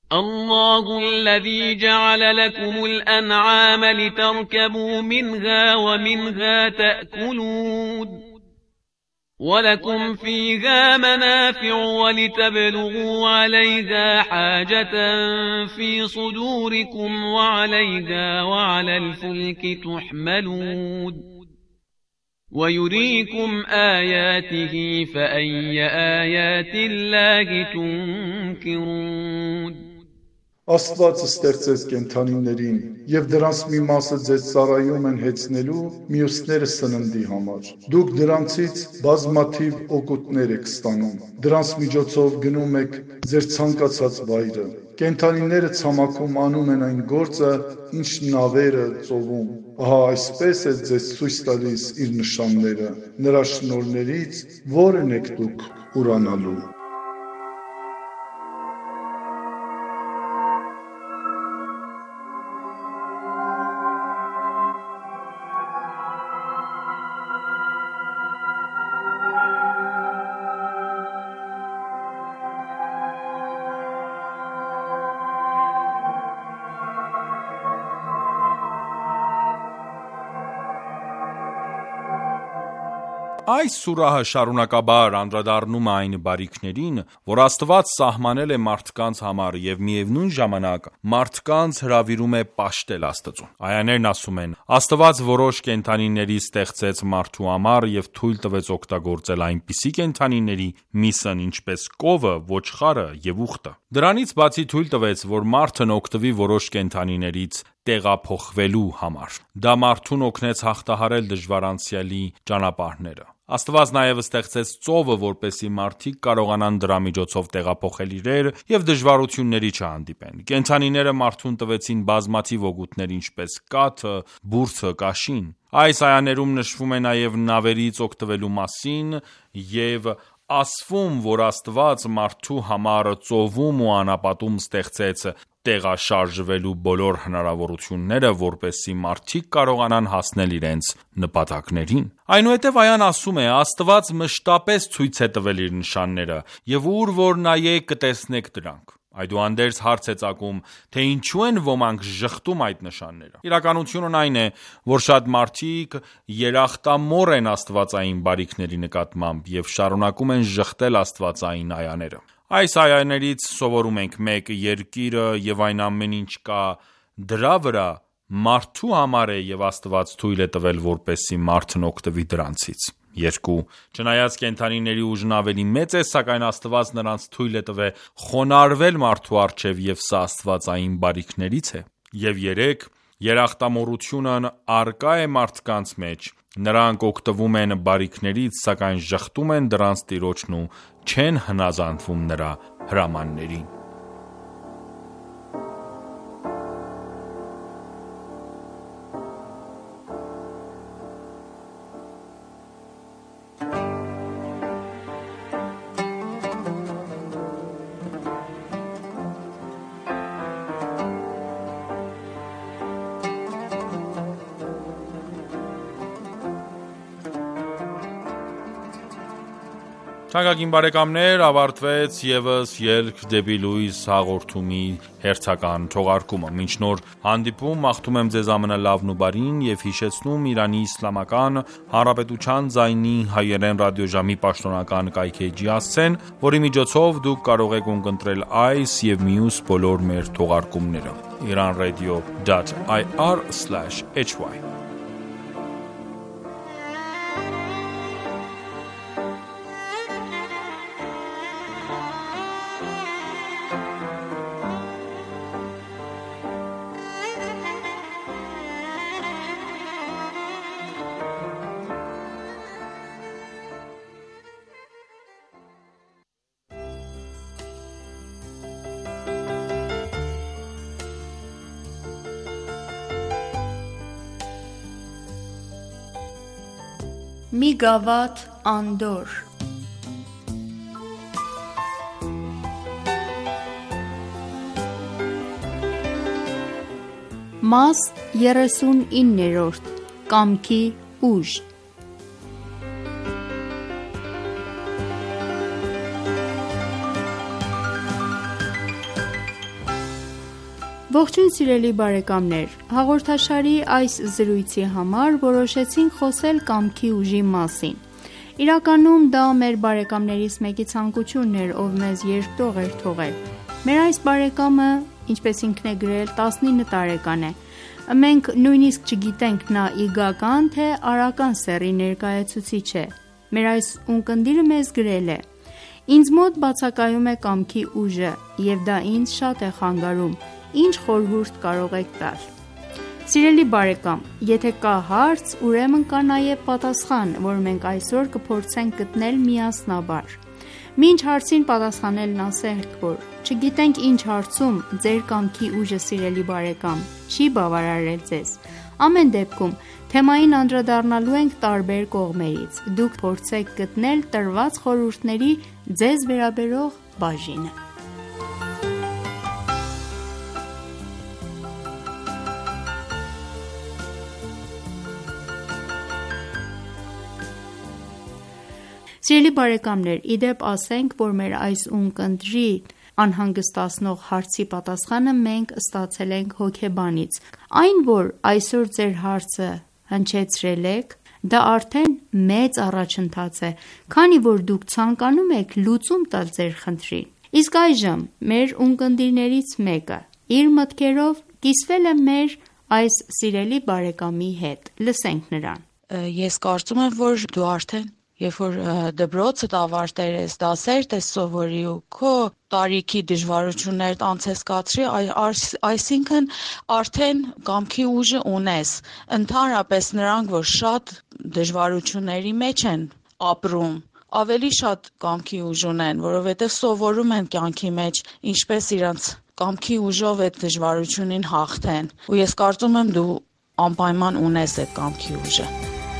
الله الذي جعل لكم الأنعام لتركبوا منها ومنها تأكلون ولكم فيها منافع ولتبلغوا عليها حاجة في صدوركم وعليها وعلى الفلك تحملون ويريكم آياته فأي آيات الله تنكرون Աստված ստեղծեց կենդանիներին, և դրանց մի մասը ձեզ ծառայում են հեծնելու, մյուսները սննդի համար։ Դուք դրանցից բազմաթիվ օգուտներ եք ստանում։ Դրանց միջոցով գնում եք ձեր ցանկացած վայրը։ Կենդանիները ցամաքում անում են այն գործը, ինչ նավերը ծովում։ Ահա այսպես է ձեզ ցույց տալիս իր նշանները։ Նրա շնորհներից որն եք դուք ուրանալու։ Այս սուրահը շարունակաբար անդրադառնում է այն բարիքներին, որ Աստված սահմանել է մարդկանց համար և միևնույն ժամանակ մարդկանց հրավիրում է պաշտել Աստծուն։ Այաներն ասում են. Աստված որոշ կենդանիների ստեղծեց մարդու համար և թույլ տվեց օգտագործել այնպիսի կենդանիների միսն, ինչպես կովը, ոչխարը և ուղտը։ Դրանից բացի թույլ տվեց, որ մարդն օգտվի որոշ կենդանիներից տեղափոխվելու համար։ Դա մարդուն օգնեց հաղթահարել դժվարանցյալի ճանապարհները։ Աստված նաև ստեղծեց ծովը, որպեսզի մարդիկ կարողանան դրա միջոցով տեղափոխել իրեր և դժվարությունների չհանդիպեն։ Կենդանիները մարդուն տվեցին բազմաթիվ օգուտներ, ինչպես կաթը, բուրդը, կաշին։ Այս այաներում նշվում է նաև նավերից օգտվելու մասին և ասվում, որ Աստված մարդու համար ծովում ու անապատում ստեղծեց տեղաշարժվելու բոլոր հնարավորությունները, որպեսզի մարդիկ կարողանան հասնել իրենց նպատակներին։ Այնուհետև այան ասում է. Աստված մշտապես ցույց է տվել իր նշանները, և ուր որ նայեք կտեսնեք դրանք։ Այդուհանդերձ հարց է ծագում, թե ինչու են ոմանք ժխտում այդ նշանները։ Իրականությունն այն է, որ շատ մարդիկ երախտամոռ են աստվածային բարիքների նկատմամբ և շարունակում են ժխտել աստվածային այաները։ Այս այաներից սովորում ենք. մեկ Երկիրը և այն ամեն ինչ կա դրա վրա մարդու համար է և Աստված թույլ է տվել, որպեսզի մարդն օգտվի դրանցից։ երկու Չնայած կենդանիների ուժն ավելի մեծ է, սակայն Աստված նրանց թույլ է տվել խոնարհվել մարդու առջև և սա աստվածային բարիքներից է։ Եվ երեք Երախտամոռությունն առկա է մարդկանց մեջ, նրանք օգտվում են բարիքներից, սակայն ժխտում են դրանց Տիրոջն ու չեն հնազանդվում նրա հրամաններին։ Թանկագին բարեկամներ, ավարտվեց ևս Ելք դեպի լույս հաղորդումի հերթական թողարկումը։ Մինչ նոր հանդիպում, մաղթում եմ ձեզ ամենը լավն ու բարին և հիշեցնում Իրանի Իսլամական Հանրապետության ձայնի հայերեն ռադիոժամի պաշտոնական կայքէջի հասցեն, որի միջոցով դուք կարող եք ունկնդրել այս և մյուս բոլոր մեր թողարկումները իրանradio dot i r slash h y Մի գավաթ անդոր Մաս երեսունիններորդ Կամքի ուժ Ողջույն սիրելի բարեկամներ, հաղորդաշարի այս զրույցի համար որոշեցինք խոսել կամքի ուժի մասին։ Իրականում դա մեր բարեկամներից մեկի ցանկությունն էր, ով մեզ երկտող էր թողել։ Մեր այս բարեկամը, ինչպես ինքն է գրել, տասնինը տարեկան է։ Մենք նույնիսկ չգիտենք նա իգական թե արական սեռի ներկայացուցիչ է։ Մեր այս ունկնդիրը մեզ գրել է. Ինձ մոտ բացակայում է կամքի ուժը, եւ դա ինձ շատ է խանգարում։ Ինչ խորհուրդ կարող եք տալ։ Սիրելի բարեկամ, եթե կա հարց, ուրեմն կա նաև պատասխան, որ մենք այսօր կփորձենք գտնել միասնաբար։ Մինչ հարցին պատասխանելն ասենք, որ չգիտենք ինչ հարցում ձեր կամքի ուժը, սիրելի բարեկամ, չի բավարարել ձեզ։ Ամեն դեպքում թեմային անդրադառնալու ենք տարբեր կողմերից։ Դուք փորձեք գտնել տրված խորհուրդների ձեզ վերաբերող բաժինը։ Սիրելի բարեկամներ, իդեպ ասենք, որ մեր այս ունկնդրի անհանգստացնող հարցի պատասխանը մենք ստացել ենք հոգեբանից։ Այն, որ այսօր ձեր հարցը հնչեցրել եք, դա արդեն մեծ առաջընթաց է, քանի որ դուք ցանկանում եք լուծում տալ ձեր խնդրին։ Իսկ այժմ մեր ունկնդիրներից մեկը իր մտքերով կիսվել է մեր այս սիրելի բարեկամի հետ։ Լսենք նրան։ Ես կարծում եմ, որ դու արդեն Երբ որ դպրոցդ ավարտել ես, դասեր ես սովորի ու քո տարիքի դժվարություններդ անցես կացրի, այսինքն արդեն կամքի ուժը ունես։ Ընդհանրապես նրանք, որ շատ դժվարությունների մեջ են ապրում, ավելի շատ կամքի ուժ ունեն, որովհետև սովորում են կյանքի մեջ, ինչպես իրանց կամքի ուժով այդ դժվարությունին հաղթեն։ Ու ես կարծում եմ դու անպայման ունես այդ կամքի ուժը։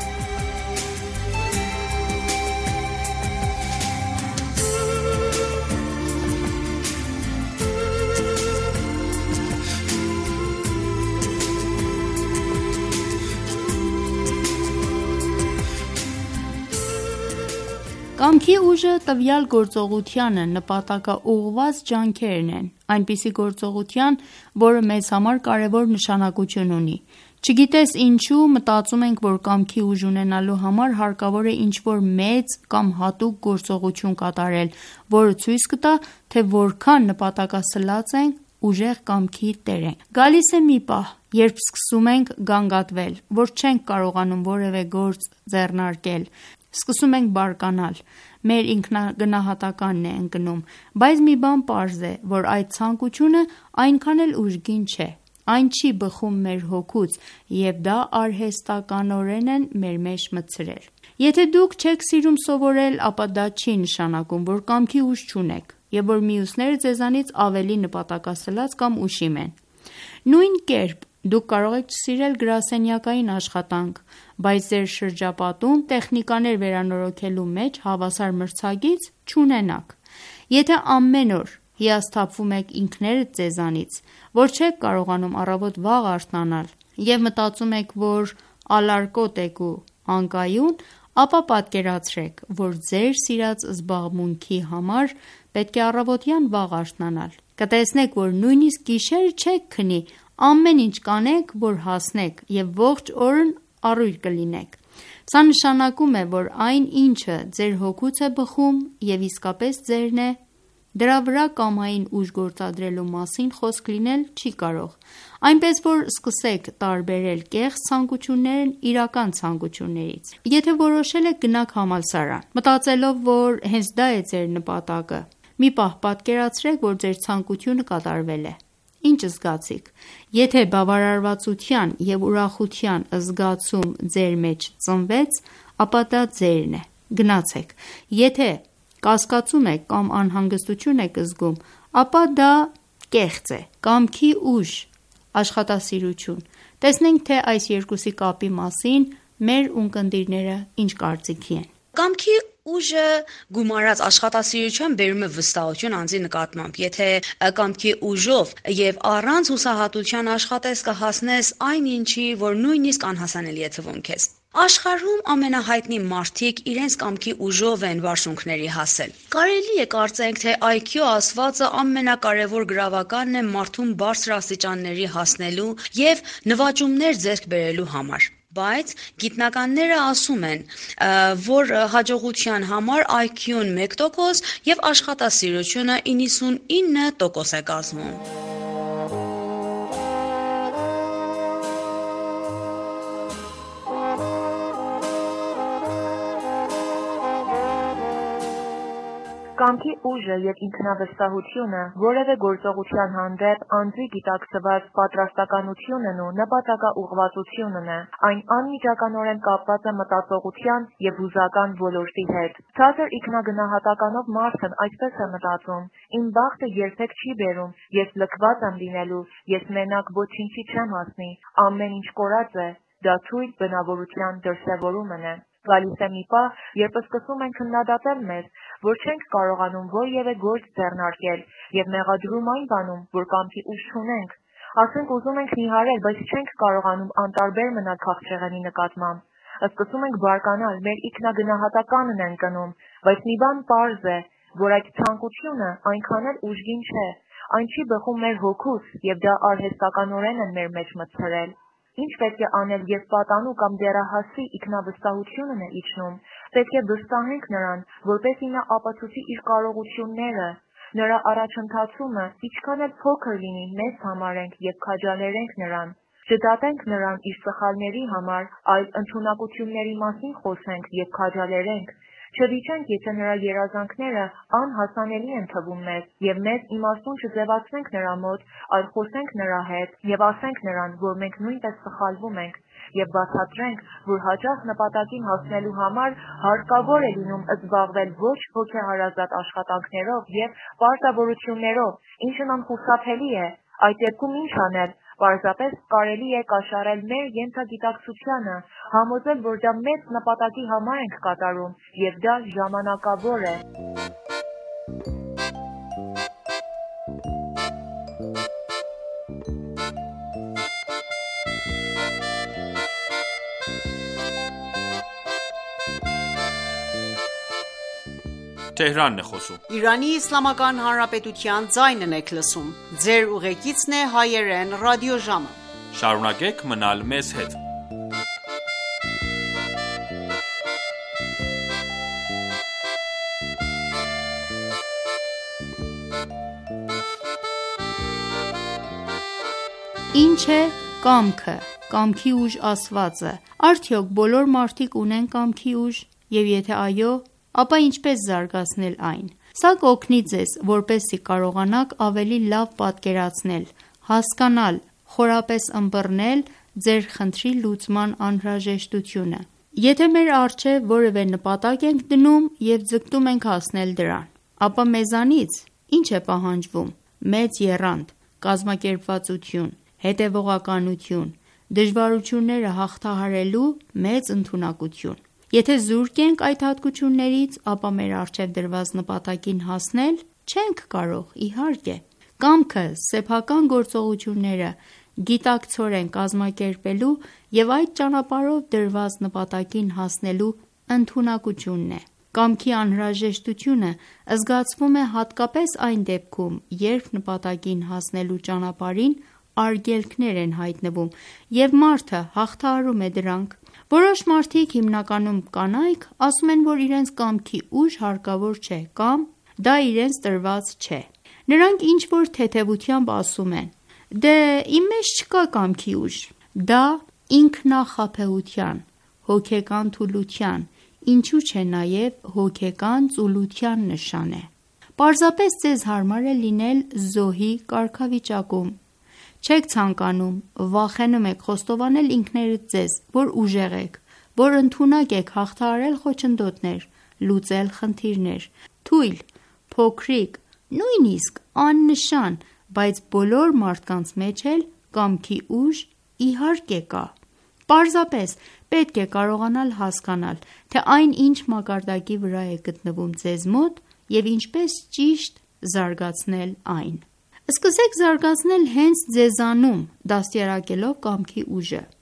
Կամքի ուժը տվյալ գործողությանը նպատակաուղղված ջանքերն են, այնպիսի գործողության, որը մեզ համար կարևոր նշանակություն ունի։ Չգիտես ինչու մտածում ենք, որ կամքի ուժ ունենալու համար հարկավոր է ինչ-որ մեծ կամ հատուկ գործողություն կատարել, որը ցույց կտա, թե որքան նպատակասլաց ենք, ուժեղ կամքի տեր ենք։ Գալիս է մի պահ, երբ սկսում ենք գանգատվել, որ չենք կարողանում որևէ գործ ձեռնարկել, սկսում ենք բարկանալ, մեր ինքնագնահատականն է ընկնում, բայց մի բան պարզ է, որ այդ ցանկությունը այնքան էլ ուժգին չէ, այն չի բխում մեր հոգուց և դա արհեստականորեն են մեր մեջ մտցրել։ Եթե դուք չեք սիրում սովորել, ապա դա չի նշանակում, որ կամքի ուժ չունեք և որ մյուսները ձեզանից ավելի նպատակասլաց կամ ուշիմ են։ Նույն կերպ դուք կարող եք չսիրել գրասենյակային աշխատանք, բայց ձեր շրջապատում տեխնիկաներ վերանորոգելու մեջ հավասար մրցակից չունենաք։ Եթե ամեն օր հիասթափվում եք ինքներդ ձեզանից, որ չեք կարողանում առավոտ վաղ արթնանալ և մտածում եք, որ ալարկոտ եք ու անկայուն, ապա պատկերացրեք, որ ձեր սիրած զբաղմունքի համար պետք է առավոտյան վաղ արթնանալ։ Կտեսնեք, որ նույնիսկ գիշերը չեք քնի, ամեն ինչ կանեք, որ հասնեք և ողջ օրն առույր կլինեք։ Սա նշանակում է, որ այն ինչը ձեր հոգուց է բխում և իսկապես ձերն է, դրա վրա կամային ուժ գործադրելու մասին խոսք լինել չի կարող, այնպես որ սկսեք տարբերել կեղծ ցանկություններն իրական ցանկություններից։ Եթե որոշել եք գնաք համալսարան, մտածելով, որ հենց դա է ձեր նպատակը, մի պահ պատկերացրեք, որ ձեր ցանկությունը կատարվել է։ Ինչ զգացիք։ Եթե բավարարվածության և ուրախության զգացում ձեր մեջ ծնվեց, ապա դա ձերն է, գնացեք։ Եթե կասկածում եք կամ անհանգստություն եք զգում, ապա դա կեղծ է, կամքի ուժ, աշխատասիրություն։ Տեսնենք, թե այս երկուսի կապի մասին մեր ունկնդիրները ինչ կարծիքի են։ Կամքի ուժը գումարած աշխատասիրության բերում է վստահություն անձի նկատմամբ։ Եթե կամքի ուժով եւ առանց հուսահատության աշխատես, կհասնես այն ինչի, որ նույնիսկ անհասանելի է թվում քեզ։ Աշխարհում ամենահայտնի մարդիկ իրենց կամքի ուժով են վարժունքների հասել։ Կարելի է կարծենք, թե այ քյու ասվածը ամենակարևոր գրավականն է մարդուն բարձր աստիճանների հասնելու եւ նվաճումներ ձեռք բերելու համար։ Բայց գիտնականները ասում են, որ հաջողության համար այ քյուն մեկ տոկոս եւ աշխատասիրությունը իննսունինը տոկոս է կազմում։ Կամքի ուժը եւ ինքնավստահությունը, որևէ գործողության հանդեպ անձի գիտակցված պատրաստականությունն ու նպատակաուղղվածությունն է, այն անմիջականորեն կապված է մտածողության եւ հուզական ոլորտի հետ։ Ցածր ինքնագնահատականով մարդն այսպես է մտածում. իմ բախտը երբեք չի բերում, ես լքված եմ լինելու, ես մենակ ոչինչի չեմ հասնի, ամեն ինչ կորած է, դա թույլ բնավորության դրսևորումն է։ Գալիս է մի պահ, երբ սկսում ենք քննադատել մեզ, որ չենք կարողանում որևէ գործ ձեռնարկել եւ մեղադրում այն բանում, որ կամքի ուժ չունենք։ Ասենք ուզում ենք նիհարել, բայց չենք կարողանում անտարբեր մնալ քաղցրեղենի նկատմամբ։ Սկսում ենք բարկանալ, մեր ինքնագնահատականն են կնում, բայց մի բան պարզ է, որ այդ ցանկությունը այնքան էլ ուժգին չէ, այն չի բխում մեր հոգուց եւ դա արհեստականորեն են մեր մեջ մտցրել։ Ինչ պետք է անել, երբ պատանու կամ դեռահասի ինքնավստահությունն է իջնում, պետք է վստահենք նրան, որպեսզի նա ապացուցի իր կարողությունները, նրա առաջընթացումը ինչքան էլ փոքր լինի, մեզ համարենք եւ քաջալերենք նրան։ Չդատենք նրան իր սխալների համար, այլ ընդունակությունների մասին խոսենք եւ քաջալերենք։ Չվիճենք, եթե նրա երազանքները անհասանելի են թվում մեզ, եւ մեզ իմաստուն չձևացնենք նրա մոտ, այլ խոսենք նրա հետ եւ ասենք նրան, որ մենք նույնպես սխալվում ենք, եւ բացատրենք, որ հաճախ նպատակին հասնելու համար հարկավոր է լինում զբաղվել ոչ հոգեհարազատ աշխատանքներով եւ պարտավորություններով, ինչն անխուսափելի է։ Այդ դեպքում ինչ անել։ Պարզապես կարելի է կաշառել մեր ենթագիտակցությանը, համոզել, որ դա մեծ նպատակի համար ենք կատարում, եւ դա ժամանակավոր է։ Թեհրանն է խոսում։ Իրանի Իսլամական Հանրապետության ձայնն եք լսում։ Ձեր ուղեկիցն է հայերեն ռադիոժամը։ Շարունակեք մնալ մեզ հետ։ Ինչ է կամքը, կամքի ուժ ասվածը։ Արդյոք բոլոր մարդիկ ունեն կամքի ուժ, եւ եթե այո, ապա ինչպես զարգացնել այն։ Սա կօգնի ձեզ, որպեսզի կարողանաք ավելի լավ պատկերացնել, հասկանալ, խորապես ըմբռնել ձեր խնդրի լուծման անհրաժեշտությունը։ Եթե մեր առջև որևէ նպատակ ենք դնում եւ ձգտում ենք հասնել դրան, ապա մեզանից ինչ է պահանջվում։ Մեծ եռանդ, կազմակերպվածություն, հետևողականություն, դժվարությունները հաղթահարելու մեծ ընդունակություն։ Եթե զուրկ ենք այդ հատկություններից, ապա մեր առջև դրված նպատակին հասնել չենք կարող, իհարկե։ Կամքը սեփական գործողությունները գիտակցորեն կազմակերպելու եւ այդ ճանապարհով դրված նպատակին հասնելու ընդունակությունն է։ Կամքի անհրաժեշտությունը զգացվում է հատկապես այն դեպքում, երբ նպատակին հասնելու ճանապարհին արգելքներ են հայտնվում եւ մարդը հաղթահարում է դրանք։ Որոշ մարդիկ, հիմնականում կանայք, ասում են, որ իրենց կամքի ուժ հարկավոր չէ կամ դա իրենց տրված չէ։ Նրանք ինչ-որ թեթևությամբ ասում են. «Դե իմ մեջ չկա կամքի ուժ»։ Դա ինքնախաբեության, հոգեկան թուլության, ինչու չէ նաև հոգեկան ծուլության նշան է։ Պարզապես ձեզ հարմար է լինել զոհի կարգավիճակում։ Չեք ցանկանում, վախենում եք խոստովանել ինքներդ ձեզ, որ ուժեղ եք, որ ընդունակ եք հաղթահարել խոչընդոտներ, լուծել խնդիրներ, թույլ, փոքրիկ, նույնիսկ աննշան, բայց բոլոր մարդկանց մեջ էլ կամքի ուժ իհարկե կա։ Պարզապես պետք է կարողանալ հասկանալ, թե այն ինչ մակարդակի վրա է գտնվում ձեզ մոտ եւ ինչպես ճիշտ զարգացնել այն։ Սկսեք զարգացնել հենց ձեզանում, դաստիարակելով կամքի ուժը։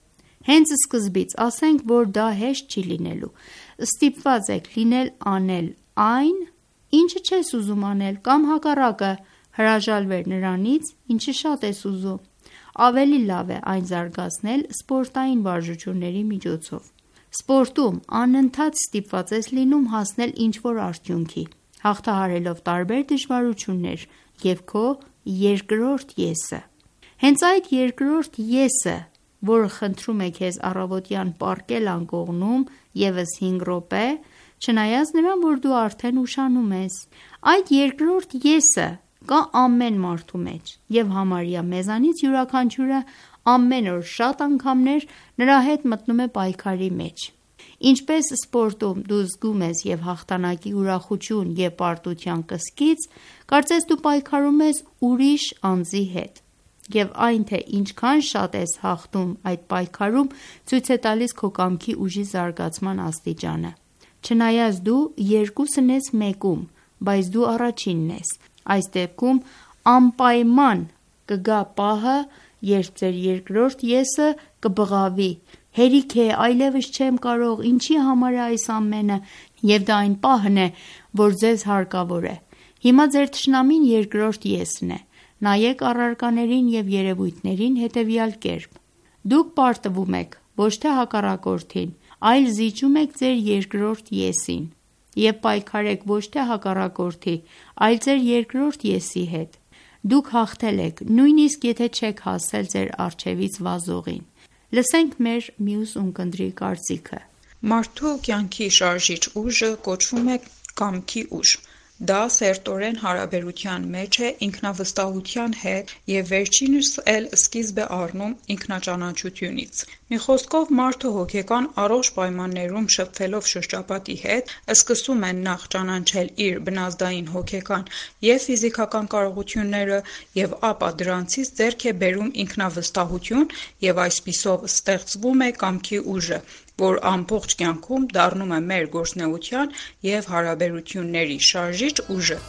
Հենց սկզբից ասենք, որ դա հեշտ չի լինելու։ Ստիպված եք լինել անել այն, ինչը չես ուզում անել, կամ հակառակը, հրաժարվել նրանից, ինչը շատ ես ուզում։ Ավելի լավ է այն զարգացնել սպորտային վարժությունների միջոցով։ Սպորտում անընդհատ ստիպված ես լինում հասնել ինչ-որ արդյունքի, հաղթահարելով տարբեր դժվարություններ և քո երկրորդ եսը։ Հենց այդ երկրորդ եսը, որը խնդրում է քեզ առավոտյան պառկել անկողնում ևս հինգ րոպե, չնայած նրան, որ դու արդեն ուշանում ես։ Այդ երկրորդ եսը կա ամեն մարդու մեջ, և համարյա մեզանից յուրաքանչյուրը ամեն օր շատ անգամներ նրա հետ մտնում է պայքարի մեջ։ Ինչպես սպորտում դու զգում ես և հաղթանակի ուրախություն և պարտության կսկիծ, կարծես դու պայքարում ես ուրիշ անձի հետ, և այն, թե ինչքան շատ ես հաղթում այդ պայքարում, ցույց է տալիս քո կամքի ուժի զարգացման աստիճանը։ Չնայած դու երկուսն ես մեկում, բայց դու առաջինն ես։ Այս դեպքում անպայման կգա պահը, երբ ձեր երկրորդ եսը կբղավի. հերիք է, այլևս չեմ կարող, ինչի համար է այս ամենը, և դա այն պահն է, որ ձեզ հարկավոր է։ Հիմա ձեր թշնամին երկրորդ եսն է։ Նայեք առարկաներին և երևույթներին հետևյալ կերպ. Դուք պարտվում եք ոչ թե հակառակորդին, այլ զիջում եք ձեր երկրորդ եսին, և պայքարեք ոչ թե հակառակորդի, այլ ձեր երկրորդ եսի հետ։ Դուք հաղթել եք, նույնիսկ եթե չեք հասել ձեր առջևից վազողին։ Լսենք մեր մյուս ունկնդրի կարծիքը։ Մարդու կյանքի շարժիչ ուժը կոչվում է կամքի ուժ։ Դա սերտորեն հարաբերության մեջ է ինքնավստահության հետ և վերջինս էլ սկիզբ է առնում ինքնաճանաչությունից։ Մի խոսքով, մարդը հոգեկան առողջ պայմաններում շփվելով շրջապատի հետ, սկսում է նախ ճանաչել իր բնազդային հոգեկան և ֆիզիկական կարողությունները, և ապա դրանցից ձեռք է բերում ինքնավստահություն, և այսպիսով ստեղծվում է կամքի ուժը, որ ամբողջ կյանքում դառնում է մեր գործունեության և հարաբերությունների շարժիչ ուժը։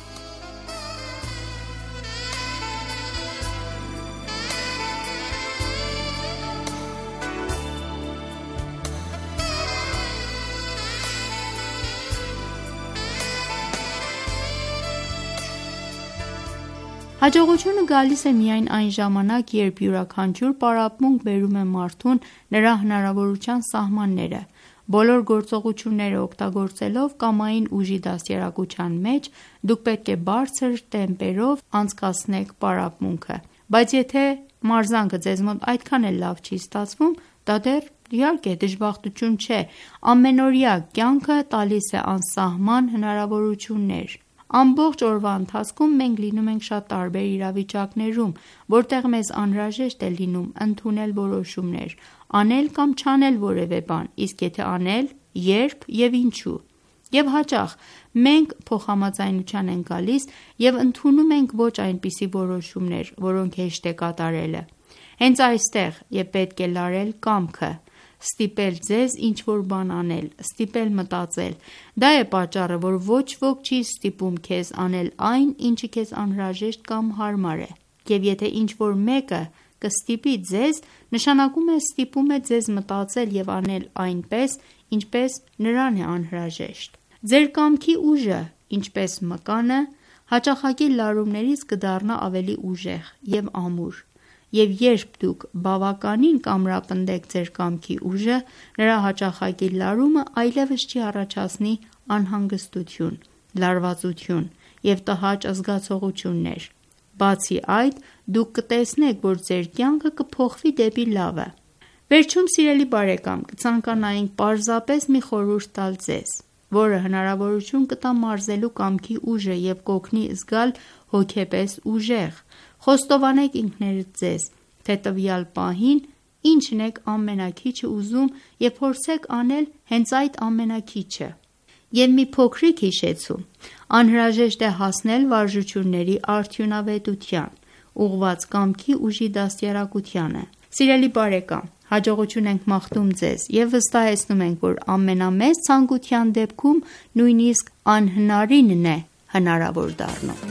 Հաջողությունը գալիս է միայն այն ժամանակ, երբ յուրաքանչյուր պարապմունք բերում է մարդուն նրա հնարավորության սահմանները։ Բոլոր գործողությունները օգտագործելով կամային ուժի դաստիարակության մեջ դուք պետք է բարձր տեմպերով անցկացնեք պարապմունքը։ Բայց եթե մարզանքը ձեզ մոտ այդքան էլ լավ չի ստացվում, դա դեռ իհարկե դժբախտություն չէ։ Ամենօրյա կյանքը տալիս է անսահման հնարավորություններ։ Ամբողջ օրվա ընթացքում մենք լինում ենք շատ տարբեր իրավիճակներում, որտեղ մեզ անհրաժեշտ է լինում ընդունել որոշումներ, անել կամ չանել որևէ բան, իսկ եթե անել, երբ և ինչու։ Եվ հաճախ մենք փոխհամաձայնության ենք գալիս և ընդունում ենք ոչ այնպիսի որոշումներ, որոնք հեշտ է կատարելը։ Հենց այստեղ է պետք է լարել կամքը, ստիպել ձեզ ինչ-որ բան անել, ստիպել մտածել։ Դա է պատճառը, որ ոչ ոք չի ստիպում քեզ անել այն, ինչը քեզ անհրաժեշտ կամ հարմար է։ Եվ եթե ինչ-որ մեկը կստիպի ձեզ, նշանակում է ստիպում է ձեզ մտածել և անել այնպես, ինչպես նրան է անհրաժեշտ։ Ձեր կամքի ուժը, ինչպես մկանը, հաճախակի լարումներից կդառնա ավելի ուժեղ և ամուր։ Եվ երբ դուք բավականին կամրապնդեք ձեր կամքի ուժը, նրա հաճախակի լարումը այլևս չի առաջացնի անհանգստություն, լարվածություն և տհաճ զգացողություններ։ Բացի այդ, դուք կտեսնեք, որ ձեր կյանքը կփոխվի դեպի լավը։ Վերջում, սիրելի բարեկամ, կցանկանայինք պարզապես մի խորհուրդ տալ ձեզ, որը հնարավորություն կտա մարզելու կամքի ուժը և կօգնի զգալ հոգեպես ուժեղ։ Խոստովանեք ինքներդ ձեզ, թե տվյալ պահին ինչն եք ամենաքիչը ուզում և փորձեք անել հենց այդ ամենաքիչը։ Եվ մի փոքրիկ հիշեցում. անհրաժեշտ է հասնել վարժությունների արդյունավետության, ուղղված կամքի ուժի դաստիարակությանը։ Սիրելի բարեկամ, հաջողություն ենք մաղթում ձեզ և վստահեցնում ենք, որ ամենամեծ ցանկության դեպքում նույնիսկ անհնարինն է հնարավոր դառնում։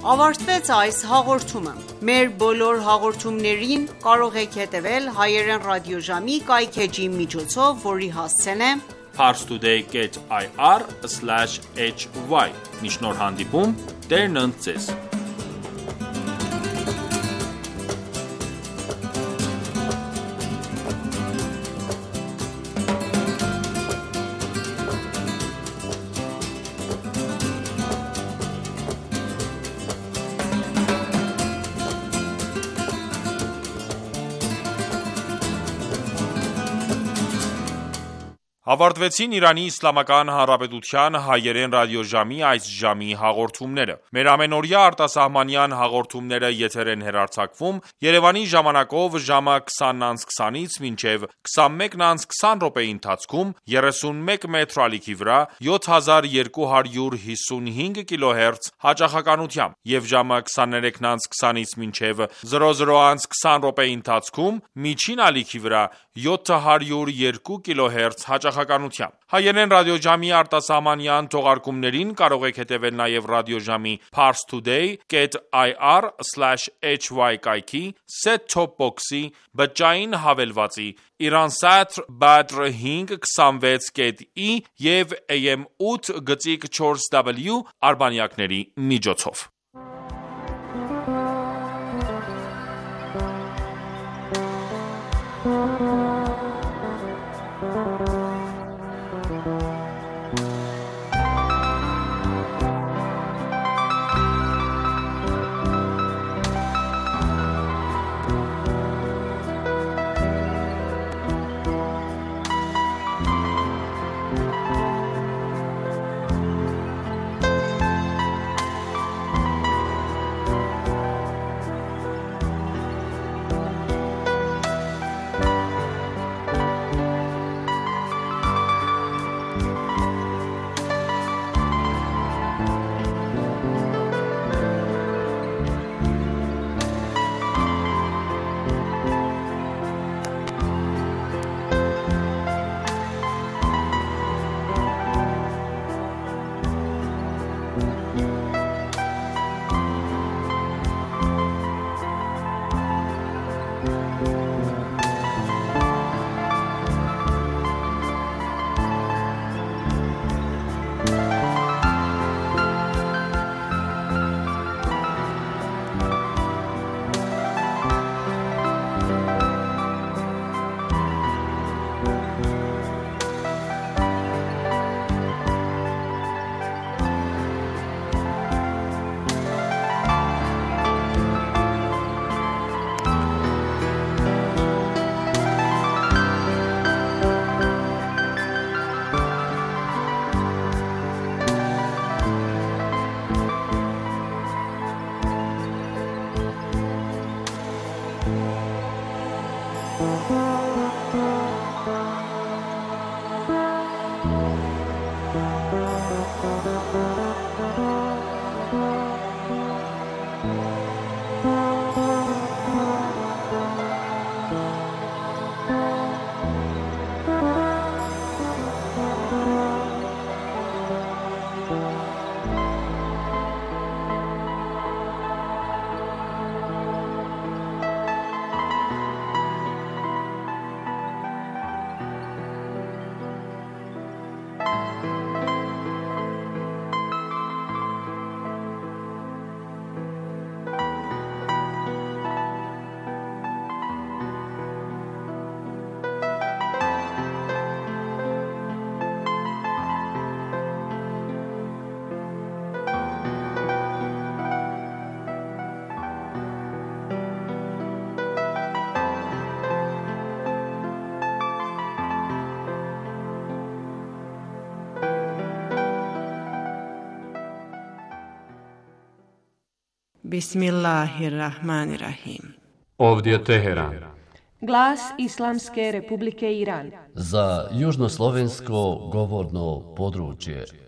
ավարտվեց այս հաղորդումը։ Մեր բոլոր հաղորդումներին կարող եք հետևել հայերեն ռադիոժամի կայքէջի միջոցով, որի հասցեն է parstoday dot i r slash h y։ Մինչ նոր հանդիպում, Տերն ընդ ձեզ։ Ավարտվեցին Իրանի Իսլամական Հանրապետության հայերեն ռադիոժամի այս ժամի հաղորդումները։ Մեր ամենօրյա արտասահմանյան հաղորդումները եթեր են հեռարձակվում Երևանի ժամանակով ժամը քսանն անց քսանից մինչև քսանմեկն անց քսան րոպեի ընթացքում երեսունմեկ մետր ալիքի վրա յոթ հազար երկու հարյուր հիսունհինգ կիլոհերց հաճախականությամբ եւ ժամը քսաներեքն անց քսանից մինչև զրո զրո անց քսան րոպեի ընթացքում միջին ալիքի վրա յոթ հարյուր երկու կիլոհերց հաճախականությամբ։ Հայերեն ռադիոժամի արտասահմանյան թողարկումներին կարող եք հետևել նաև ռադիոժամի parstoday dot i r slash h y կայքի, set-top box-ի, բջջային հավելվածի, Iransat Badr հինգ քսանվեց կետ ի և A M ութ գծիկ չորս W արբանյակների միջոցով։ Bismillahirrahmanirrahim. Ovdje Teheran. Glas Islamske Republike Iran. Za južnoslovensko govorno područje.